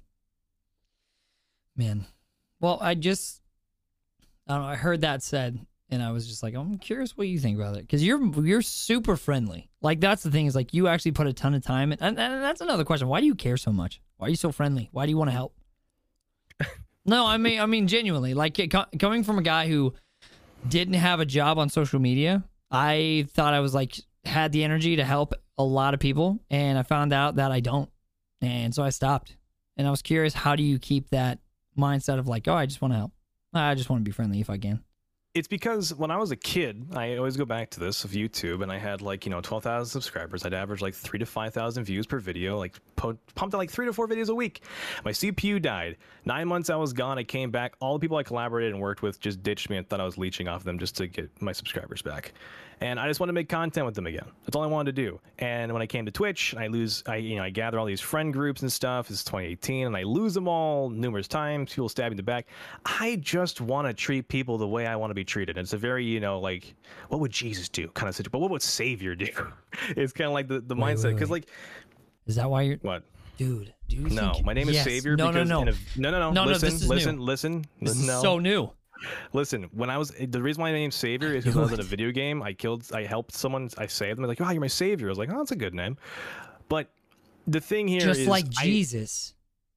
Man. Well, I don't know. I heard that said, and I was just like, I'm curious what you think about it, because you're super friendly. Like, that's the thing, is like you actually put a ton of time in, and that's another question. Why do you care so much? Why are you so friendly? Why do you want to help? No, I mean genuinely, like coming from a guy who didn't have a job on social media, I thought I was like had the energy to help a lot of people, and I found out that I don't, and so I stopped. And I was curious, how do you keep that mindset of like, oh, I just want to help. I just want to be friendly if I can. It's because when I was a kid, I always go back to this of YouTube, and I had like 12,000 subscribers. I'd average like 3,000 to 5,000 views per video, like pumped out like 3 to 4 videos a week. My CPU died. 9 months I was gone. I came back. All the people I collaborated and worked with just ditched me and thought I was leeching off them just to get my subscribers back. And I just wanted to make content with them again. That's all I wanted to do. And when I came to Twitch, I gather all these friend groups and stuff. It's 2018, and I lose them all numerous times. People stab me in the back. I just want to treat people the way I want to be treated. And it's a very, like, what would Jesus do kind of situation? But what would Savior do? It's kind of like the mindset. Because, like, is that why you're what? Dude, do you no, think... my name is Savior. No. No. Listen. This is so new. Listen, the reason why my name's Savior is because I was in a video game. I helped someone. I saved them. I was like, oh, you're my Savior. I was like, oh, that's a good name. But the thing here is, just like Jesus.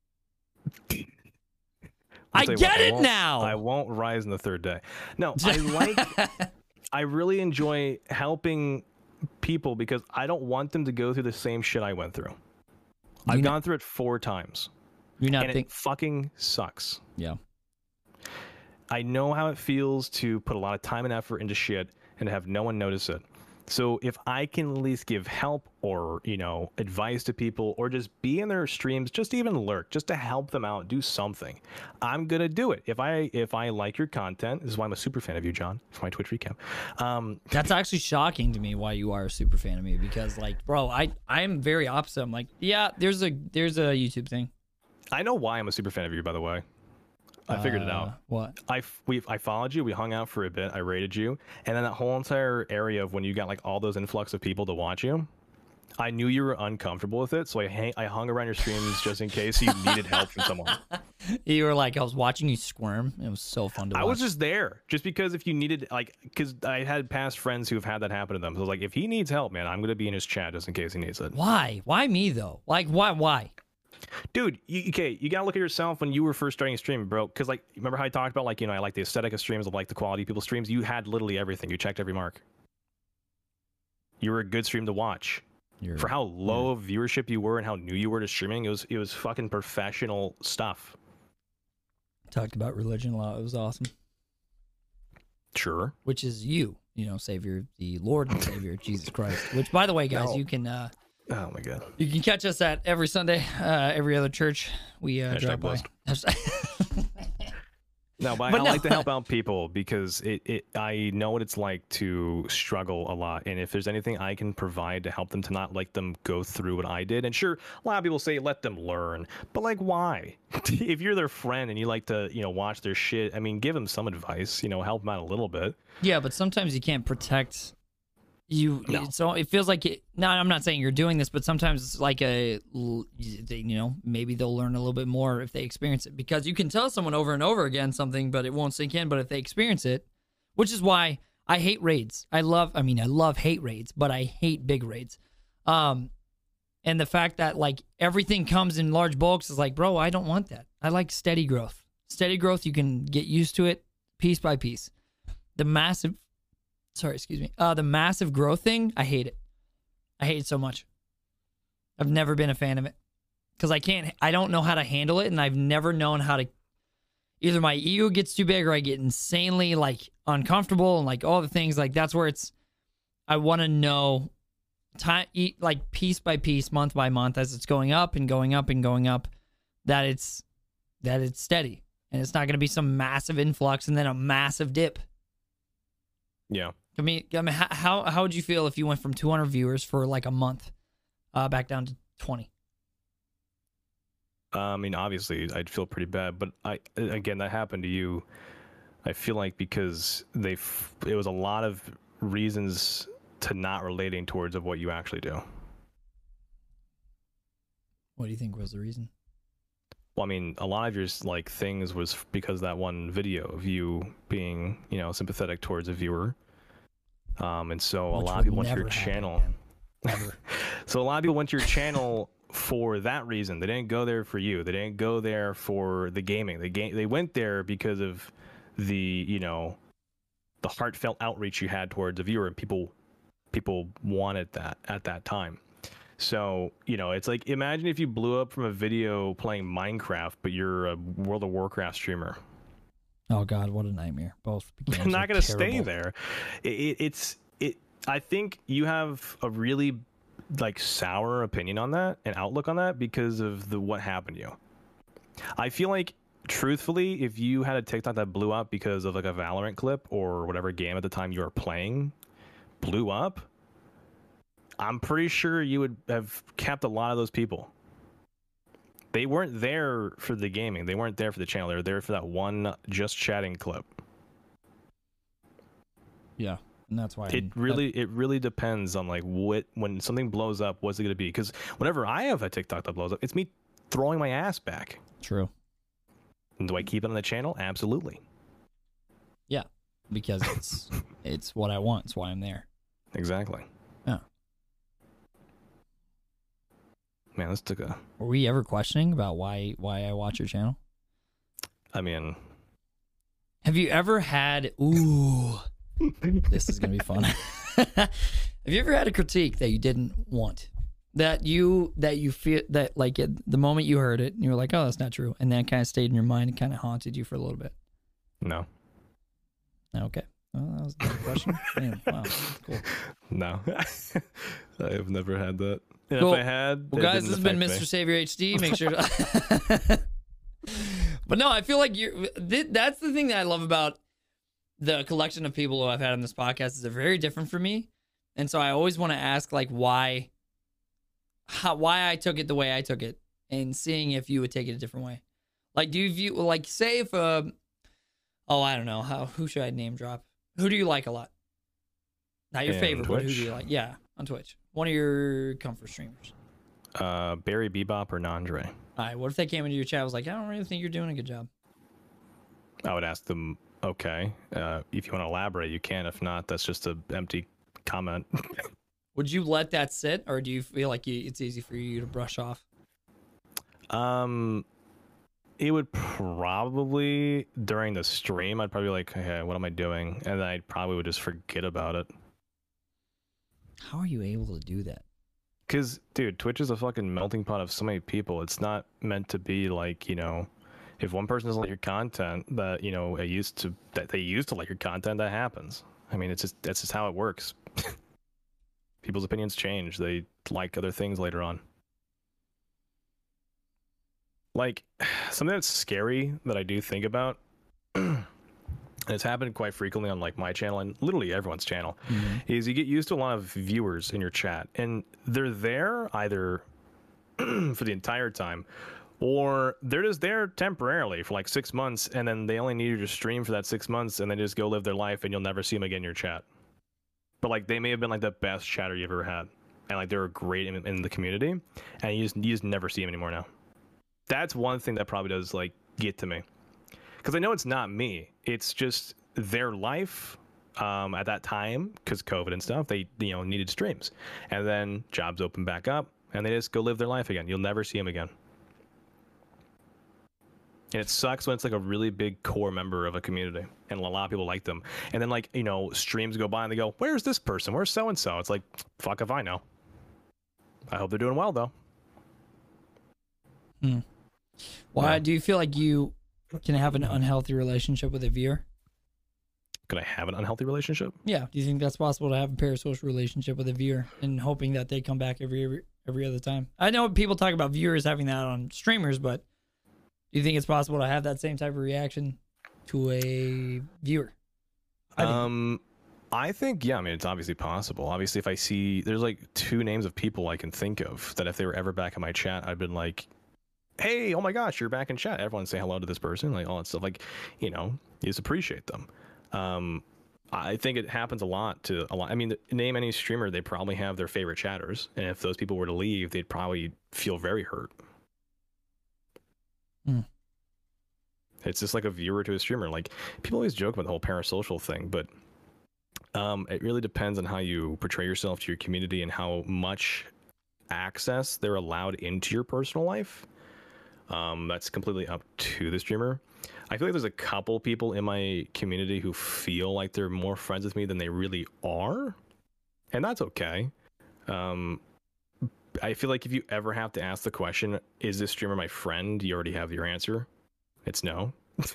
I get it now. I won't rise in the third day. No, I really enjoy helping people because I don't want them to go through the same shit I went through. I've gone through it 4 times. It fucking sucks. Yeah. I know how it feels to put a lot of time and effort into shit and to have no one notice it. So if I can at least give help or, advice to people, or just be in their streams, just even lurk, just to help them out, do something, I'm going to do it. If I like your content, this is why I'm a super fan of you, John, for my Twitch recap. That's actually shocking to me why you are a super fan of me, because like, bro, I'm very opposite. I'm like, yeah, there's a YouTube thing. I know why I'm a super fan of you, by the way. I figured it out. What? I followed you. We hung out for a bit. I rated you, and then that whole entire area of when you got like all those influx of people to watch you, I knew you were uncomfortable with it, so I hung around your streams just in case you needed help from someone. You were like, I was watching you squirm. It was so fun to watch. I was just there, just because if you needed, like, because I had past friends who have had that happen to them. So I was like, if he needs help, man, I'm gonna be in his chat just in case he needs it. Why? Why me though? Like, why? Dude, you gotta look at yourself when you were first starting a stream, bro. Because like, remember how I talked about like, I like the aesthetic of streams, I like the quality of people's streams. You had literally everything. You checked every mark. You were a good stream to watch. For how low of viewership you were and how new you were to streaming, it was fucking professional stuff. Talked about religion a lot. It was awesome. Sure. Which is you, Savior, the Lord and Savior, Jesus Christ. Which, by the way, guys, you can. Oh my God! You can catch us at every Sunday, every other church we drop by. No, but I like to help out people because I know what it's like to struggle a lot, and if there's anything I can provide to help them, to not let them go through what I did. And sure, a lot of people say let them learn, but like, why? If you're their friend and you like to watch their shit, I mean, give them some advice, help them out a little bit. Yeah, but sometimes you can't protect No. So it feels like it. No, I'm not saying you're doing this, but sometimes it's like maybe they'll learn a little bit more if they experience it, because you can tell someone over and over again something, but it won't sink in. But if they experience it, which is why I hate raids. I love hate raids, but I hate big raids. And the fact that like everything comes in large bulks is like, bro, I don't want that. I like steady growth. Steady growth, you can get used to it piece by piece. The massive growth thing, I hate it. I hate it so much. I've never been a fan of it because I don't know how to handle it, and I've never known how to. Either my ego gets too big or I get insanely like uncomfortable and like all the things like that's where I want to know like piece by piece, month by month, as it's going up and going up and going up, that it's steady and it's not going to be some massive influx and then a massive dip. Yeah. I mean, how would you feel if you went from 200 viewers for like a month back down to 20? I mean, obviously, I'd feel pretty bad, but again, that happened to you. I feel like because it was a lot of reasons to not relating towards of what you actually do. What do you think was the reason? Well, I mean, a lot of your like things was because that one video of you being, sympathetic towards a viewer. And so a lot of people went to your channel. Never. So a lot of people went to your channel for that reason. They didn't go there for you. They didn't go there for the gaming. They went there because of the, the heartfelt outreach you had towards a viewer, and people wanted that at that time. So, it's like, imagine if you blew up from a video playing Minecraft, but you're a World of Warcraft streamer. Oh God, what a nightmare! Both games I'm not going to stay there. I think you have a really like sour opinion on that and outlook on that because of what happened to you. I feel like, truthfully, if you had a TikTok that blew up because of like a Valorant clip or whatever game at the time you were playing blew up, I'm pretty sure you would have kept a lot of those people. They weren't there for the gaming. They weren't there for the channel. They were there for that one just chatting clip. Yeah, and that's why it really depends on like when something blows up, what's it going to be? Because whenever I have a TikTok that blows up, it's me throwing my ass back. True. And do I keep it on the channel? Absolutely. Yeah, because it's what I want. It's why I'm there. Exactly. Yeah. Man, this took a... Were we ever questioning about why I watch your channel? I mean... Have you ever had... Ooh. This is going to be fun. Have you ever had a critique that you didn't want? That you feel that like at the moment you heard it, you were like, oh, that's not true. And then it kind of stayed in your mind and kind of haunted you for a little bit? No. Okay. Well, that was a good question. Damn, wow. Cool. No. I have never had that. And cool. If I had, well, guys, this has been Mr. Savior HD. Make sure to... But no, I feel like that's the thing that I love about the collection of people who I've had on this podcast is they're very different from me. And so I always want to ask like why I took it the way I took it and seeing if you would take it a different way. Like, do you view, like, say if, I don't know, who should I name drop? Who do you like a lot? Not your favorite, but who do you like? Yeah, on Twitch. One of your comfort streamers. Barry Bebop or Nandre. All right, what if they came into your chat and was like, I don't really think you're doing a good job? I would ask them, okay, if you want to elaborate, you can. If not, that's just an empty comment. Would you let that sit, or do you feel like it's easy for you to brush off? It would probably, during the stream, I'd probably be like, hey, what am I doing? And then I probably would just forget about it. How are you able to do that? Because, dude, Twitch is a fucking melting pot of so many people. It's not meant to be like, if one person doesn't like your content, that, they used to like your content, that happens. I mean, that's just how it works. People's opinions change. They like other things later on. Like, something that's scary that I do think about, and it's happened quite frequently on like my channel and literally everyone's channel, is you get used to a lot of viewers in your chat, and they're there either for the entire time, or they're just there temporarily for like 6 months, and then they only need you to stream for that 6 months, and then just go live their life, and you'll never see them again in your chat. but like they may have been like the best chatter you've ever had, and like they were great in the community, and you just never see them anymore now. That's one thing that probably does like get to me, because I know it's not me. It's just their life at that time, because COVID and stuff. They needed streams, and then jobs open back up, and they just go live their life again. You'll never see them again. And it sucks when it's like a really big core member of a community and a lot of people like them. And then like, streams go by and they go, where's this person? Where's so-and-so? It's like, fuck if I know. I hope they're doing well though. Why do you feel like you can have an unhealthy relationship with a viewer? Could I have an unhealthy relationship? Yeah. Do you think that's possible to have a parasocial relationship with a viewer and hoping that they come back every other time? I know people talk about viewers having that on streamers, but do you think it's possible to have that same type of reaction to a viewer? I think, yeah, I mean, it's obviously possible. Obviously, if I see, there's like 2 names of people I can think of that if they were ever back in my chat, I'd been like, hey, oh my gosh, you're back in chat. Everyone say hello to this person, like all that stuff. Like, you just appreciate them. I think it happens a lot. I mean, name any streamer, they probably have their favorite chatters. And if those people were to leave, they'd probably feel very hurt. It's just like a viewer to a streamer. Like, people always joke about the whole parasocial thing, but it really depends on how you portray yourself to your community and how much access they're allowed into your personal life. That's completely up to the streamer. I feel like there's a couple people in my community who feel like they're more friends with me than they really are, and that's okay. I feel like if you ever have to ask the question, is this streamer my friend? You already have your answer. It's no.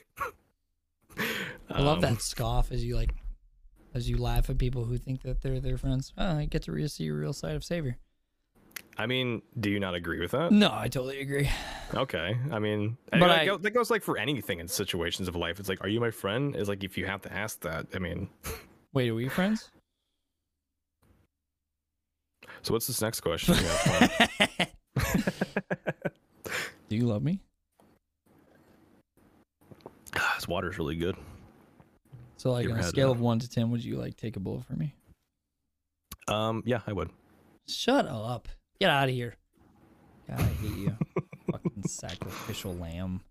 I love that scoff as you laugh at people who think that they're their friends. Oh, I get to see your real side of Savior. I mean, do you not agree with that? No, I totally agree. Okay. I mean, that goes like for anything in situations of life. It's like, are you my friend? It's like if you have to ask that. I mean, wait, are we friends? So what's this next question? Do you love me? This water's really good. So like on a scale of 1 to 10, would you like take a bullet for me? Yeah, I would. Shut up. Get out of here. God, I hate you. Fucking sacrificial lamb.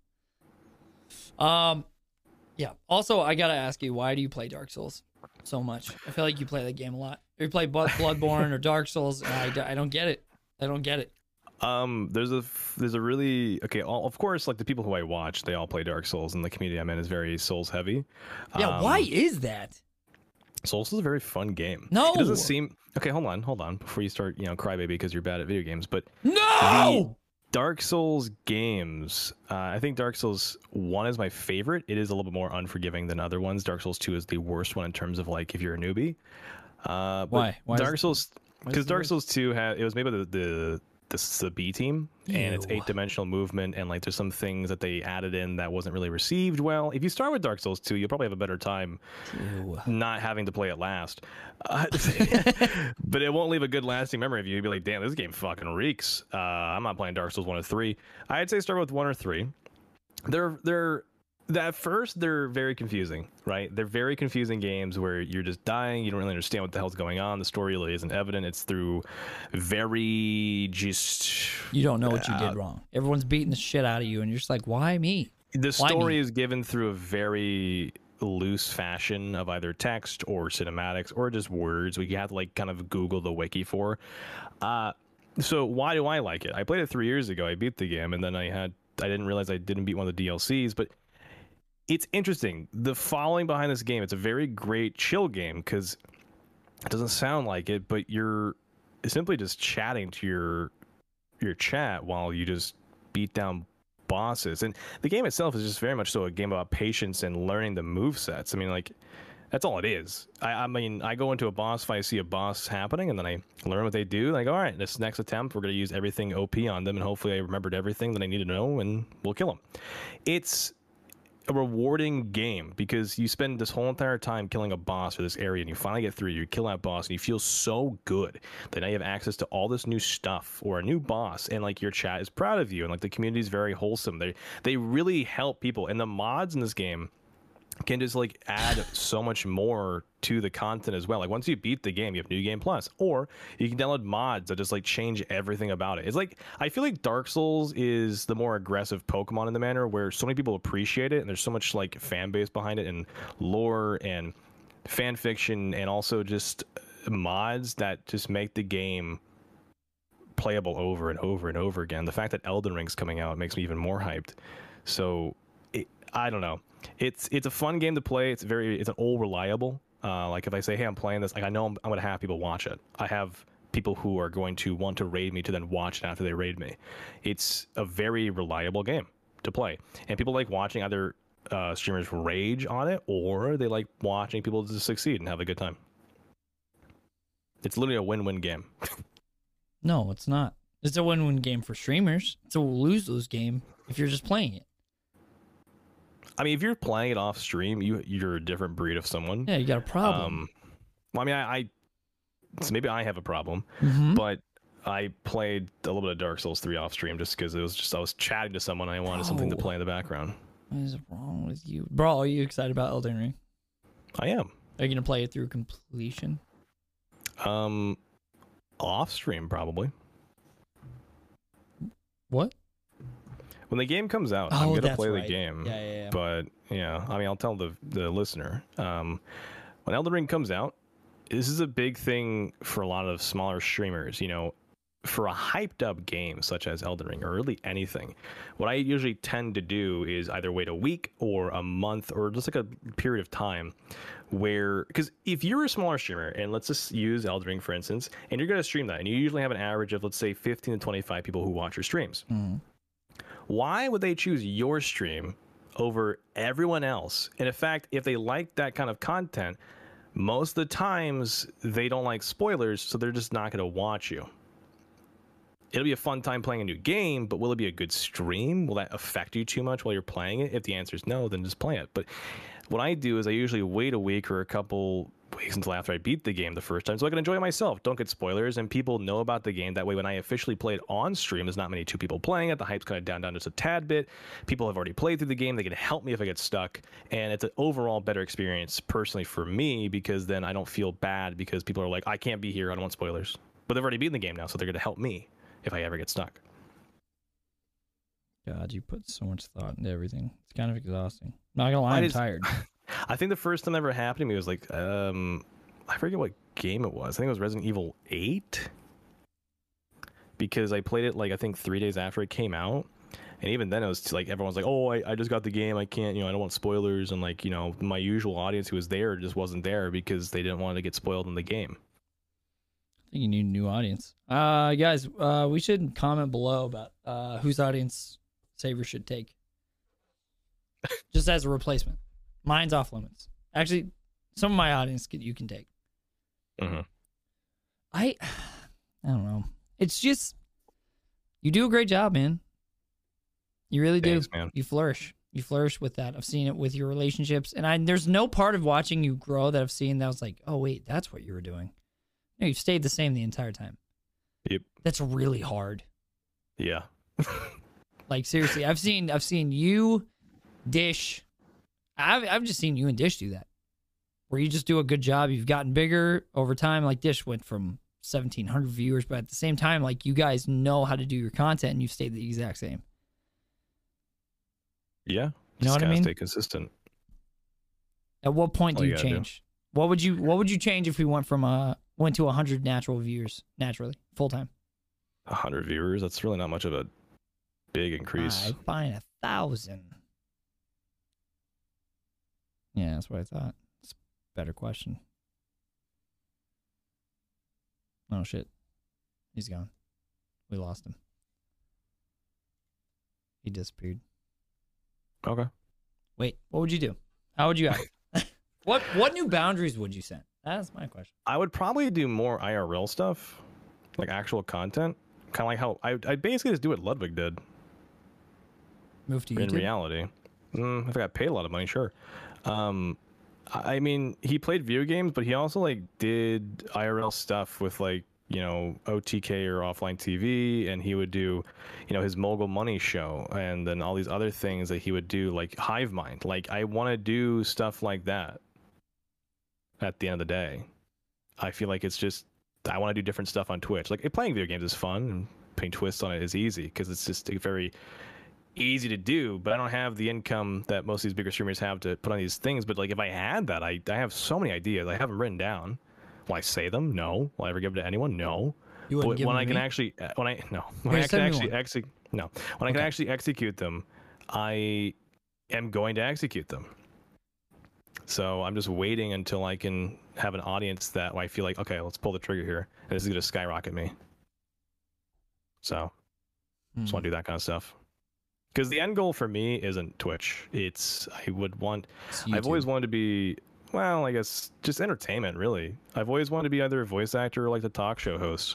Yeah. Also, I gotta ask you, why do you play Dark Souls so much? I feel like you play that game a lot. If you play Bloodborne or Dark Souls, and I don't get it. I don't get it. There's a really of course, like the people who I watch, they all play Dark Souls, and the community I'm in is very Souls heavy. Yeah, why is that? Souls is a very fun game. No, it doesn't seem okay. Hold on, before you start, crybaby because you're bad at video games. But no, Dark Souls games. I think Dark Souls 1 is my favorite. It is a little bit more unforgiving than other ones. Dark Souls 2 is the worst one in terms of like if you're a newbie. Why? Dark Souls? Because Dark Souls 2 it was made by the B team, and it's 8-dimensional movement, and like there's some things that they added in that wasn't really received well. If you start with Dark Souls 2, you'll probably have a better time not having to play it last. But it won't leave a good lasting memory of you. You'd be like, damn, this game fucking reeks. I'm not playing Dark Souls 1 or 3. I'd say start with 1 or 3. At first, they're very confusing, right? They're very confusing games where you're just dying. You don't really understand what the hell's going on. The story really isn't evident. It's through very You don't know what you did wrong. Everyone's beating the shit out of you, and you're just like, why me? The story is given through a very loose fashion of either text or cinematics or just words. We have to like kind of Google the wiki for. So why do I like it? I played it 3 years ago. I beat the game, and then I didn't realize I didn't beat one of the DLCs, but it's interesting. The following behind this game, it's a very great chill game because it doesn't sound like it, but you're simply just chatting to your chat while you just beat down bosses. And the game itself is just very much so a game about patience and learning the movesets. I mean, like, that's all it is. I mean, I go into a boss fight, I see a boss happening, and then I learn what they do. Like, all right, this next attempt, we're going to use everything OP on them, and hopefully I remembered everything that I need to know, and we'll kill them. It's a rewarding game because you spend this whole entire time killing a boss for this area, and you finally get through, you kill that boss, and you feel so good that now you have access to all this new stuff or a new boss, and like your chat is proud of you, and like the community is very wholesome. They really help people, and the mods in this game, can just like add so much more to the content as well. Like once you beat the game, you have New Game Plus, or you can download mods that just like change everything about it. It's like I feel like Dark Souls is the more aggressive Pokemon in the manner where so many people appreciate it, and there's so much like fan base behind it, and lore and fan fiction, and also just mods that just make the game playable over and over and over again. The fact that Elden Ring's coming out makes me even more hyped. So I don't know. It's a fun game to play. It's an all reliable. Like if I say, hey, I'm playing this, like I know I'm going to have people watch it. I have people who are going to want to raid me to then watch it after they raid me. It's a very reliable game to play, and people like watching either streamers rage on it, or they like watching people to succeed and have a good time. It's literally a win-win game. No, it's not. It's a win-win game for streamers. It's a lose-lose game if you're just playing it. I mean, if you're playing it off stream, you're a different breed of someone. Yeah, you got a problem. Well, I mean, I so maybe I have a problem, Mm-hmm. but I played a little bit of Dark Souls 3 off stream just because I was chatting to someone and I wanted something to play in the background. What is wrong with you? Bro, are you excited about Elden Ring? I am. Are you going to play it through completion? Off stream probably. What? When the game comes out, I'm Oh, gonna that's play right. the game. Yeah. But yeah, I mean, I'll tell the listener. When Elden Ring comes out, this is a big thing for a lot of smaller streamers. You know, for a hyped up game such as Elden Ring, or really anything, what I usually tend to do is either wait a week or a month or just like a period of time where, because if you're a smaller streamer, and let's just use Elden Ring for instance, and you're going to stream that, and you usually have an average of, let's say, 15 to 25 people who watch your streams. Mm. Why would they choose your stream over everyone else? And in fact, if they like that kind of content, most of the times they don't like spoilers, so they're just not going to watch you. It'll be a fun time playing a new game, but will it be a good stream? Will that affect you too much while you're playing it? If the answer is no, then just play it. But what I do is I usually wait a week or a couple weeks until after I beat the game the first time, so I can enjoy it myself. Don't get spoilers, and people know about the game. That way, when I officially play it on stream, there's not many two people playing it. The hype's kind of down just a tad bit. People have already played through the game. They can help me if I get stuck, and it's an overall better experience personally for me, because then I don't feel bad because people are like, I can't be here, I don't want spoilers. But they've already beaten the game now, so they're going to help me if I ever get stuck. God, you put so much thought into everything. It's kind of exhausting. Not gonna lie, I'm tired. I think the first time that ever happened to me was like, I forget what game it was. I think it was Resident Evil 8. Because I played it like, I think 3 days after it came out. And even then it was like, everyone's like, oh, I just got the game. I can't, I don't want spoilers. And like, my usual audience who was there just wasn't there because they didn't want to get spoiled in the game. I think you need a new audience. Guys, we should comment below about whose audience Saver should take. Just as a replacement. Mine's off limits. Actually, some of my audience you can take. Mm-hmm. I don't know. It's just, you do a great job, man. You really Thanks, do. Man. You flourish. You flourish with that. I've seen it with your relationships. And there's no part of watching you grow that I've seen that was like, oh, wait, that's what you were doing. No, you've stayed the same the entire time. Yep. That's really hard. Yeah. Like, seriously, I've seen you, Dish. I've just seen you and Dish do that, where you just do a good job. You've gotten bigger over time. Like Dish went from 1,700 viewers, but at the same time, like, you guys know how to do your content, and you've stayed the exact same. Yeah. You know what I mean? Stay consistent. At what point do you gotta change? What would you change if we went to 100 natural viewers naturally, full time? 100 viewers. That's really not much of a big increase. I find 1,000. Yeah, that's what I thought. It's a better question. Oh shit, he's gone. We lost him. He disappeared. Okay. Wait, what would you do? How would you act? What new boundaries would you set? That's my question. I would probably do more IRL stuff, like actual content. Kind of like how I basically just do what Ludwig did Move to YouTube. in reality. If I got paid a lot of money, sure. I mean, he played video games, but he also like did IRL stuff with like OTK or Offline TV, and he would do, his Mogul Money show, and then all these other things that he would do, like Hive Mind. Like, I want to do stuff like that. At the end of the day, I feel like it's just I want to do different stuff on Twitch. Like, playing video games is fun, and putting twists on it is easy because it's just very easy to do. But I don't have the income that most of these bigger streamers have to put on these things. But like, if I had that, I have so many ideas. I have them written down. Will I say them? No. Will I ever give it to anyone? No. You wouldn't give when them I to can me? actually when I Here, can send me actually one. when I can actually execute them, I am going to execute them. So I'm just waiting until I can have an audience that I feel like, okay, let's pull the trigger here, and this is going to skyrocket me. So just want to do that kind of stuff. Because the end goal for me isn't Twitch. I've always wanted to be, well, I guess just entertainment, really. I've always wanted to be either a voice actor or like the talk show host.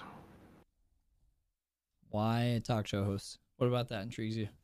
Why a talk show host? What about that intrigues you?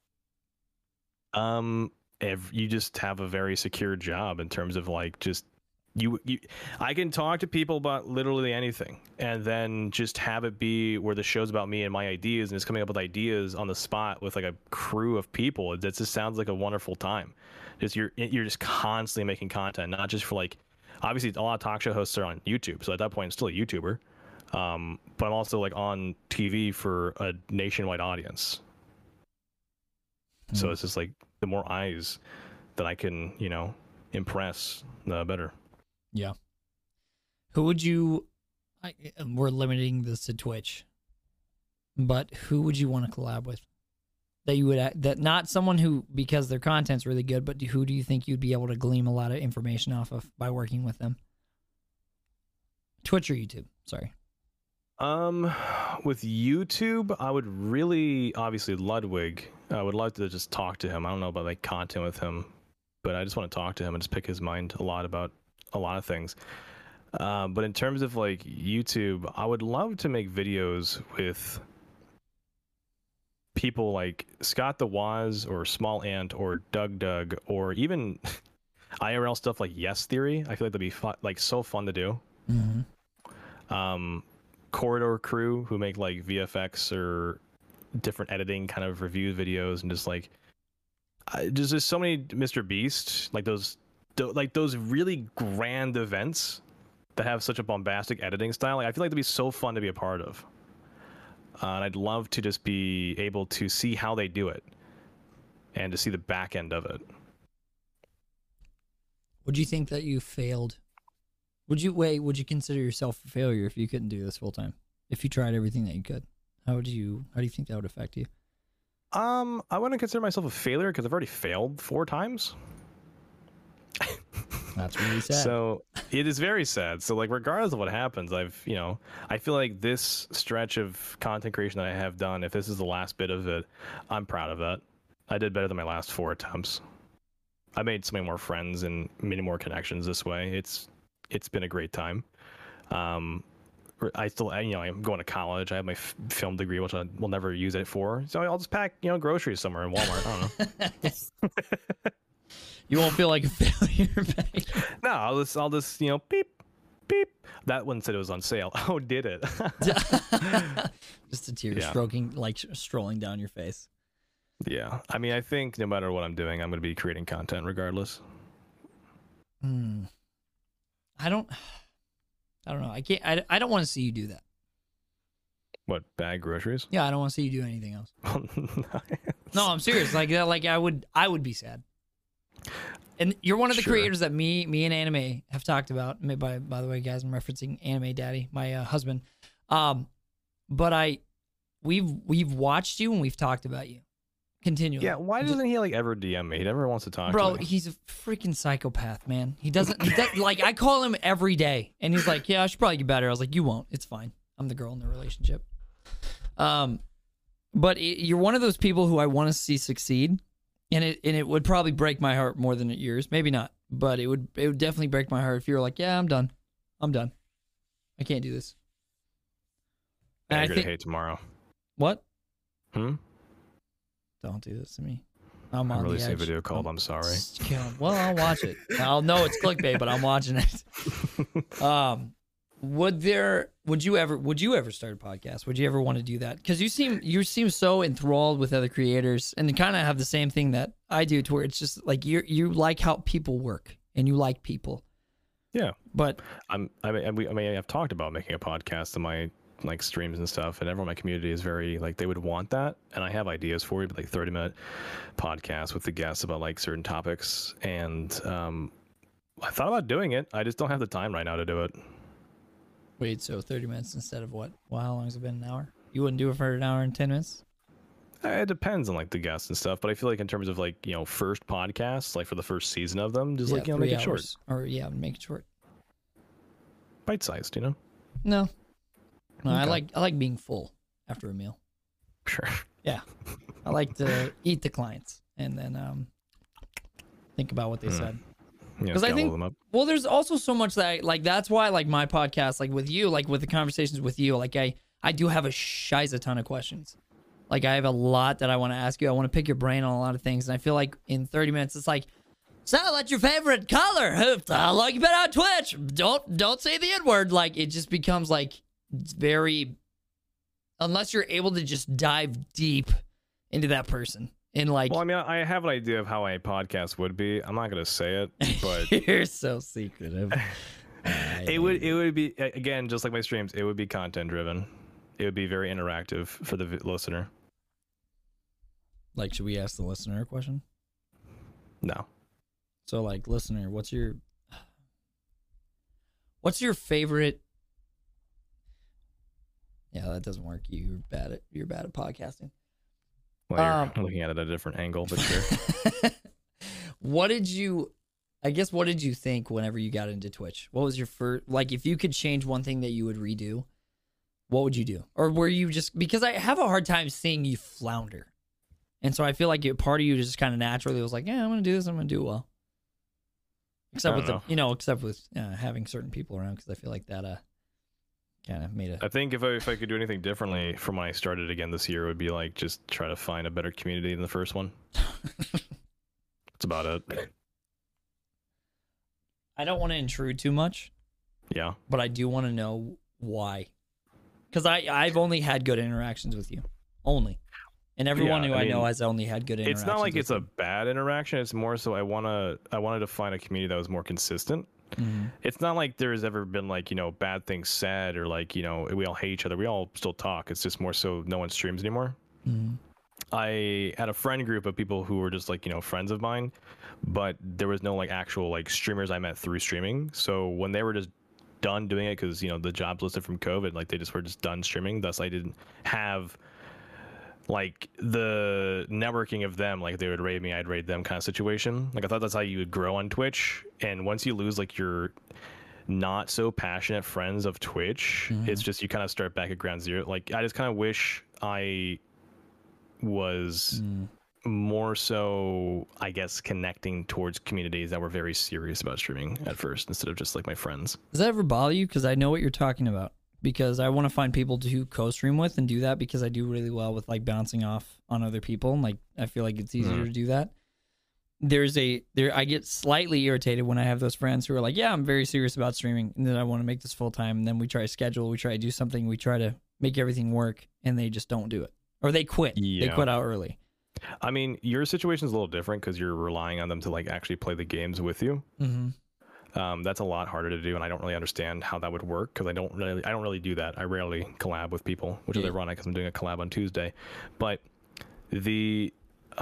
You just have a very secure job in terms of like just I can talk to people about literally anything, and then just have it be where the show's about me and my ideas, and it's coming up with ideas on the spot with like a crew of people. That just sounds like a wonderful time. You're just constantly making content, not just for like, obviously a lot of talk show hosts are on YouTube, so at that point I'm still a YouTuber, but I'm also like on TV for a nationwide audience. So it's just like the more eyes that I can impress, the better. Yeah. Who would you? We're limiting this to Twitch, but who would you want to collab with? That not someone who, because their content's really good, but who do you think you'd be able to glean a lot of information off of by working with them? Twitch or YouTube? Sorry. With YouTube, I would really, obviously Ludwig. I would love to just talk to him. I don't know about like content with him, but I just want to talk to him and just pick his mind a lot about a lot of things. But in terms of like YouTube, I would love to make videos with people like Scott the Woz or Small Ant or Doug or even IRL stuff like Yes Theory. I feel like that'd be like so fun to do. Mm-hmm. Corridor Crew, who make like VFX or different editing kind of review videos, and just like there's so many Mr. Beast, like those really grand events that have such a bombastic editing style. Like, I feel like that'd be so fun to be a part of. And I'd love to just be able to see how they do it and to see the back end of it. Would you think that you failed? Would you consider yourself a failure if you couldn't do this full time? If you tried everything that you could? How do you think that would affect you? I wouldn't consider myself a failure because I've already failed 4 times. That's really sad. So it is very sad. So like, regardless of what happens, I feel like this stretch of content creation that I have done, if this is the last bit of it, I'm proud of that. I did better than my last 4 attempts. I made so many more friends and many more connections this way. It's been a great time. I'm going to college. I have my film degree, which I will never use it for. So I'll just pack, groceries somewhere in Walmart. I don't know. You won't feel like a failure, buddy. No, I'll just beep, beep. That one said it was on sale. Oh, did it? Just a tear strolling down your face. Yeah. I mean, I think no matter what I'm doing, I'm going to be creating content regardless. I don't know. I don't want to see you do that. What, bag groceries? Yeah, I don't want to see you do anything else. No, I'm serious. Like I would be sad. And you're one of the creators that me and Anime have talked about. By the way, guys, I'm referencing Anime Daddy, my husband. But we've watched you and we've talked about you continually. Yeah, why doesn't he like ever DM me? He never wants to talk to me. Bro, he's a freaking psychopath, man. He doesn't like, I call him every day and he's like, yeah, I should probably get better. I was like, you won't. It's fine. I'm the girl in the relationship. But you're one of those people who I want to see succeed. And it would probably break my heart more than yours. Maybe not, but it would definitely break my heart if you were like, yeah, I'm done. I can't do this. And I think hate tomorrow. What? Don't do this to me. I'm on releasing the a video called I'm Sorry. Well, I'll watch it. I'll know it's clickbait, but I'm watching it. would you ever start a podcast? Would you ever want to do that? Because you seem so enthralled with other creators, and kind of have the same thing that I do, to where it's just like you like how people work and you like people. Yeah, but I mean, I've talked about making a podcast in my like streams and stuff, and everyone in my community is very like, they would want that, and I have ideas for it, like 30-minute podcasts with the guests about like certain topics, and I thought about doing it. I just don't have the time right now to do it. Wait, so 30 minutes instead of what? Well, how long has it been? An hour? You wouldn't do it for an hour and 10 minutes? It depends on like the guests and stuff, but I feel like in terms of like, first podcasts, like for the first season of them, just like, make it short. Or make it short. Bite-sized, No. No, okay. I like being full after a meal. Sure. Yeah. I like to eat the clients and then think about what they said. Because I think, well, there's also so much that that's why my podcast, with you, with the conversations with you, I do have a ton of questions. I have a lot that I want to ask you. I want to pick your brain on a lot of things. And I feel like in 30 minutes, it's like, so what's your favorite color? How long you been on Twitch? Don't say the N-word. It just becomes very, unless you're able to just dive deep into that person. And well, I mean, I have an idea of how a podcast would be. I'm not gonna say it, but you're so secretive. It would be, again, just like my streams. It would be content driven. It would be very interactive for the listener. Should we ask the listener a question? No. So, listener, what's your favorite? Yeah, that doesn't work. You're bad at podcasting. Well, you're looking at it at a different angle, but sure. What did you think whenever you got into Twitch? What was your first, if you could change one thing that you would redo, what would you do? Or were you just, because I have a hard time seeing you flounder. And so I feel like part of you just kind of naturally was like, yeah, I'm going to do this. I'm going to do well. Except with having certain people around, because I feel like that kind of made it. I think if I could do anything differently from when I started again this year, it would be just try to find a better community than the first one. That's about it. I don't want to intrude too much. Yeah. But I do want to know why. Because I've only had good interactions with you. Only. And everyone who I know has only had good interactions. It's not like it's a bad interaction. It's more so I wanted to find a community that was more consistent. Mm-hmm. It's not like there's ever been bad things said or we all hate each other. We all still talk. It's just more so no one streams anymore. Mm-hmm. I had a friend group of people who were just friends of mine, but there was no actual streamers I met through streaming. So when they were just done doing it, because the jobs listed from COVID, they just were just done streaming. Thus, I didn't have the networking of them, they would raid me, I'd raid them kind of situation. I thought that's how you would grow on Twitch. And once you lose your not so passionate friends of Twitch, mm-hmm. It's just you kind of start back at ground zero. I just kind of wish I was more so, I guess, connecting towards communities that were very serious about streaming at first, instead of just my friends. Does that ever bother you? Because I know what you're talking about. Because I want to find people to co-stream with and do that, because I do really well with bouncing off on other people. And I feel like it's easier to do that. I get slightly irritated when I have those friends who are like, yeah, I'm very serious about streaming, and then I want to make this full time. And then we try to schedule, we try to do something, we try to make everything work, and they just don't do it. Or they quit. Yeah. They quit out early. I mean, your situation is a little different because you're relying on them to actually play the games with you. Mm-hmm. That's a lot harder to do, and I don't really understand how that would work, because I don't really do that. I rarely collab with people, which is ironic because I'm doing a collab on Tuesday. But the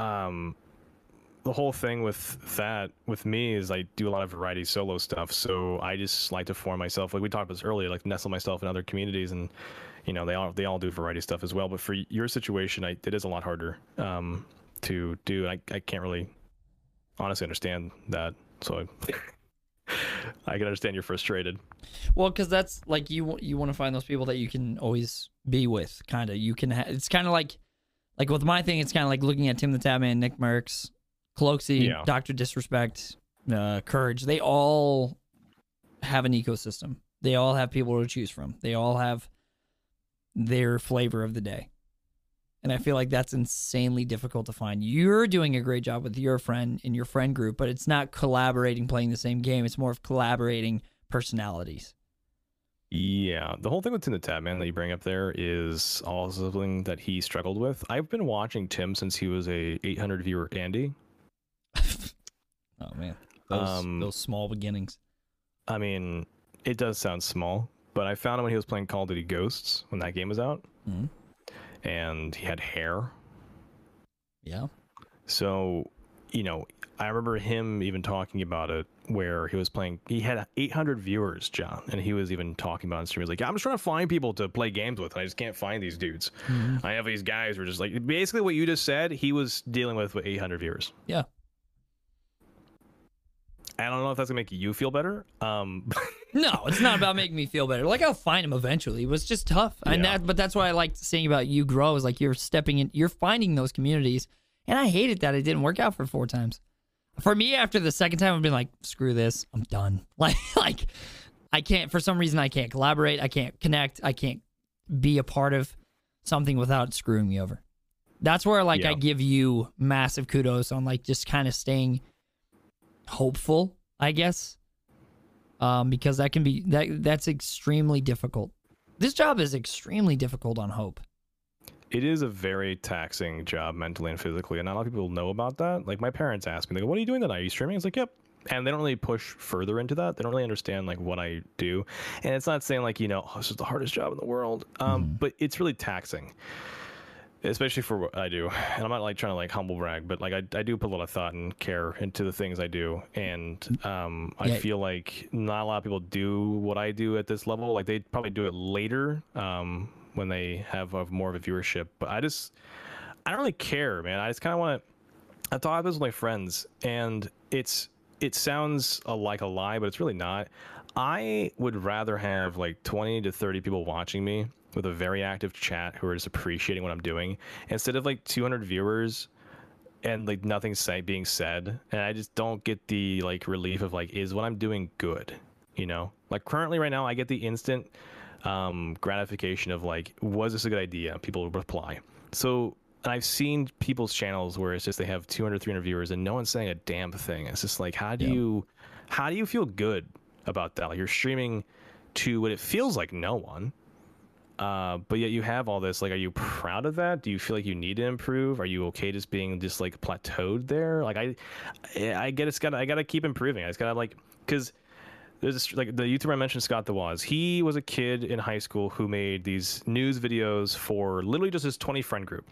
whole thing with me is I do a lot of variety solo stuff, so I just like to form myself. We talked about this earlier, nestle myself in other communities, and they all do variety stuff as well. But for your situation, it is a lot harder to do. I can't really honestly understand that, so I can understand you're frustrated. Well, because that's you want to find those people that you can always be with, kind of. You can it's kind of like with my thing, it's kind of like looking at Tim the Tatman, Nick Merckx, Cloaksy, Dr. Disrespect, Courage. They all have an ecosystem. They all have people to choose from. They all have their flavor of the day. And I feel like that's insanely difficult to find. You're doing a great job with your friend in your friend group, but it's not collaborating, playing the same game. It's more of collaborating personalities. Yeah, the whole thing with Tim the Tatman that you bring up there is also something that he struggled with. I've been watching Tim since he was a 800 viewer Andy. Oh man, Um, those small beginnings. I mean, it does sound small, but I found him when he was playing Call of Duty Ghosts when that game was out, Mhm. and he had hair. Yeah. So, you know, I remember him even talking about it where he was playing. He had 800 viewers, John, and he was even talking about it on stream. He was like, "I'm just trying to find people to play games with, and I just can't find these dudes. I have these guys who are just like basically what you just said. He was dealing with 800 viewers. Yeah. I don't know if that's gonna make you feel better. No, it's not about making me feel better. Like I'll find him eventually. It was just tough, and Yeah. but that's what I liked saying about you grow is like you're stepping in, you're finding those communities, and I hated that it didn't work out for 4 times. For me, after the second time, I've been like, screw this, I'm done. Like I can't. For some reason, I can't collaborate. I can't connect. I can't be a part of something without screwing me over. That's where like I Yeah. give you massive kudos on like just kind of staying hopeful, I guess. Because that can be that's extremely difficult. This job is extremely difficult on hope. It is a very taxing job mentally and physically, and not a lot of people know about that. Like my parents ask me, they go, "What are you doing tonight? Are you streaming?" It's like, "Yep." And they don't really push further into that. They don't really understand like what I do, and it's not saying like oh, this is the hardest job in the world, but it's really taxing, especially for what I do. And I'm not like trying to like humble brag, but like I do put a lot of thought and care into the things I do, and I Yeah. feel like not a lot of people do what I do at this level. Like they probably do it later. When they have more of a viewership, but I don't really care, man. I just kind of want to. I talk about this with my friends, and it sounds like a lie, but it's really not. I would rather have like 20 to 30 people watching me with a very active chat who are just appreciating what I'm doing instead of like 200 viewers and like nothing being said, and I just don't get the like relief of like, is what I'm doing good? Like currently right now I get the instant gratification of like, was this a good idea? People reply. So I've seen people's channels where it's just they have 200, 300 viewers and no one's saying a damn thing. It's just like, how do you feel good about that? Like you're streaming to what it feels like no one, but yet you have all this. Like, are you proud of that? Do you feel like you need to improve? Are you okay just being just like plateaued there? Like I get I gotta keep improving. I just gotta like, because there's this, like the YouTuber I mentioned, Scott the Waz. He was a kid in high school who made these news videos for literally just his 20 friend group,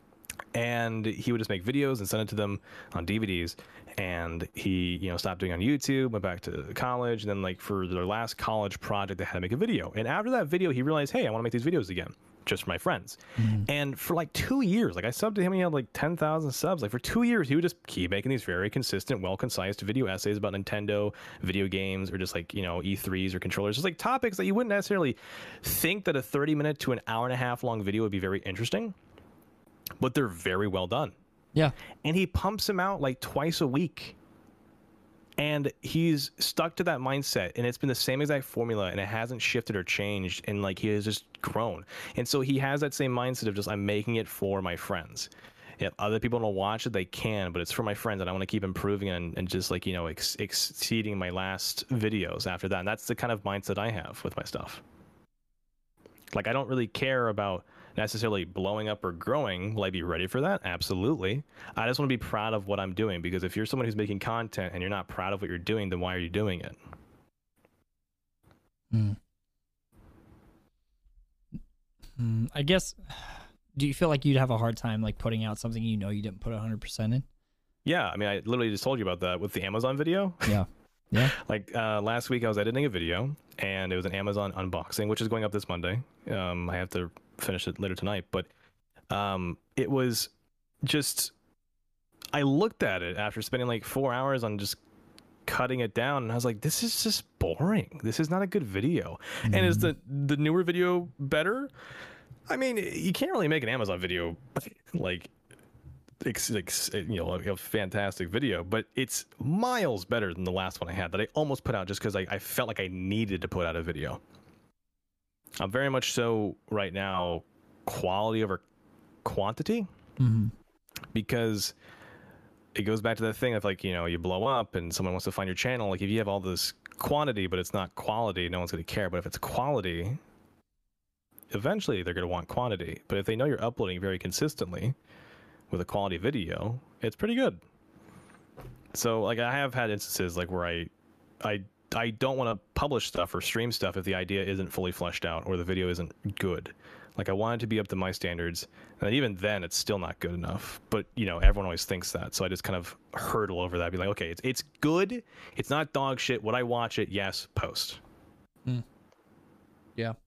and he would just make videos and send it to them on DVDs. And he, stopped doing it on YouTube, went back to college, and then like for their last college project, they had to make a video. And after that video, he realized, hey, I want to make these videos again, just for my friends. And for like 2 years, like I subbed to him, he had like 10,000 subs. Like for 2 years, he would just keep making these very consistent, well-concised video essays about Nintendo, video games, or just like, E3s or controllers. Just like topics that you wouldn't necessarily think that a 30-minute to an hour-and-a-half long video would be very interesting, but they're very well done. Yeah. And he pumps them out like twice a week. And he's stuck to that mindset, and it's been the same exact formula, and it hasn't shifted or changed, and like he has just grown. And so he has that same mindset of just, I'm making it for my friends. If other people don't watch it, they can, but it's for my friends, and I want to keep improving and just like, exceeding my last videos after that. And that's the kind of mindset I have with my stuff. Like, I don't really care about necessarily blowing up or growing. Will I be ready for that? Absolutely. I just want to be proud of what I'm doing, because if you're someone who's making content and you're not proud of what you're doing, then why are you doing it? I guess, do you feel like you'd have a hard time like putting out something you didn't put 100% in? Yeah, I mean, I literally just told you about that with the Amazon video. Yeah. Yeah. Like last week I was editing a video, and it was an Amazon unboxing, which is going up this Monday. I have to finish it later tonight, but it was just, I looked at it after spending like 4 hours on just cutting it down, and I was like, this is just boring. This is not a good video. And is the newer video better? I mean, you can't really make an Amazon video like a fantastic video, but it's miles better than the last one I had that I almost put out just because I felt like I needed to put out a video. I'm very much so right now quality over quantity, because it goes back to that thing of like, you blow up and someone wants to find your channel. Like if you have all this quantity, but it's not quality, no one's going to care. But if it's quality, eventually they're going to want quantity. But if they know you're uploading very consistently with a quality video, it's pretty good. So like I have had instances like where I don't want to publish stuff or stream stuff if the idea isn't fully fleshed out or the video isn't good. Like I want it to be up to my standards, and even then it's still not good enough. But you know, everyone always thinks that, so I just kind of hurdle over that. Be like, okay, it's good. It's not dog shit. Would I watch it? Yes. Post. Yeah.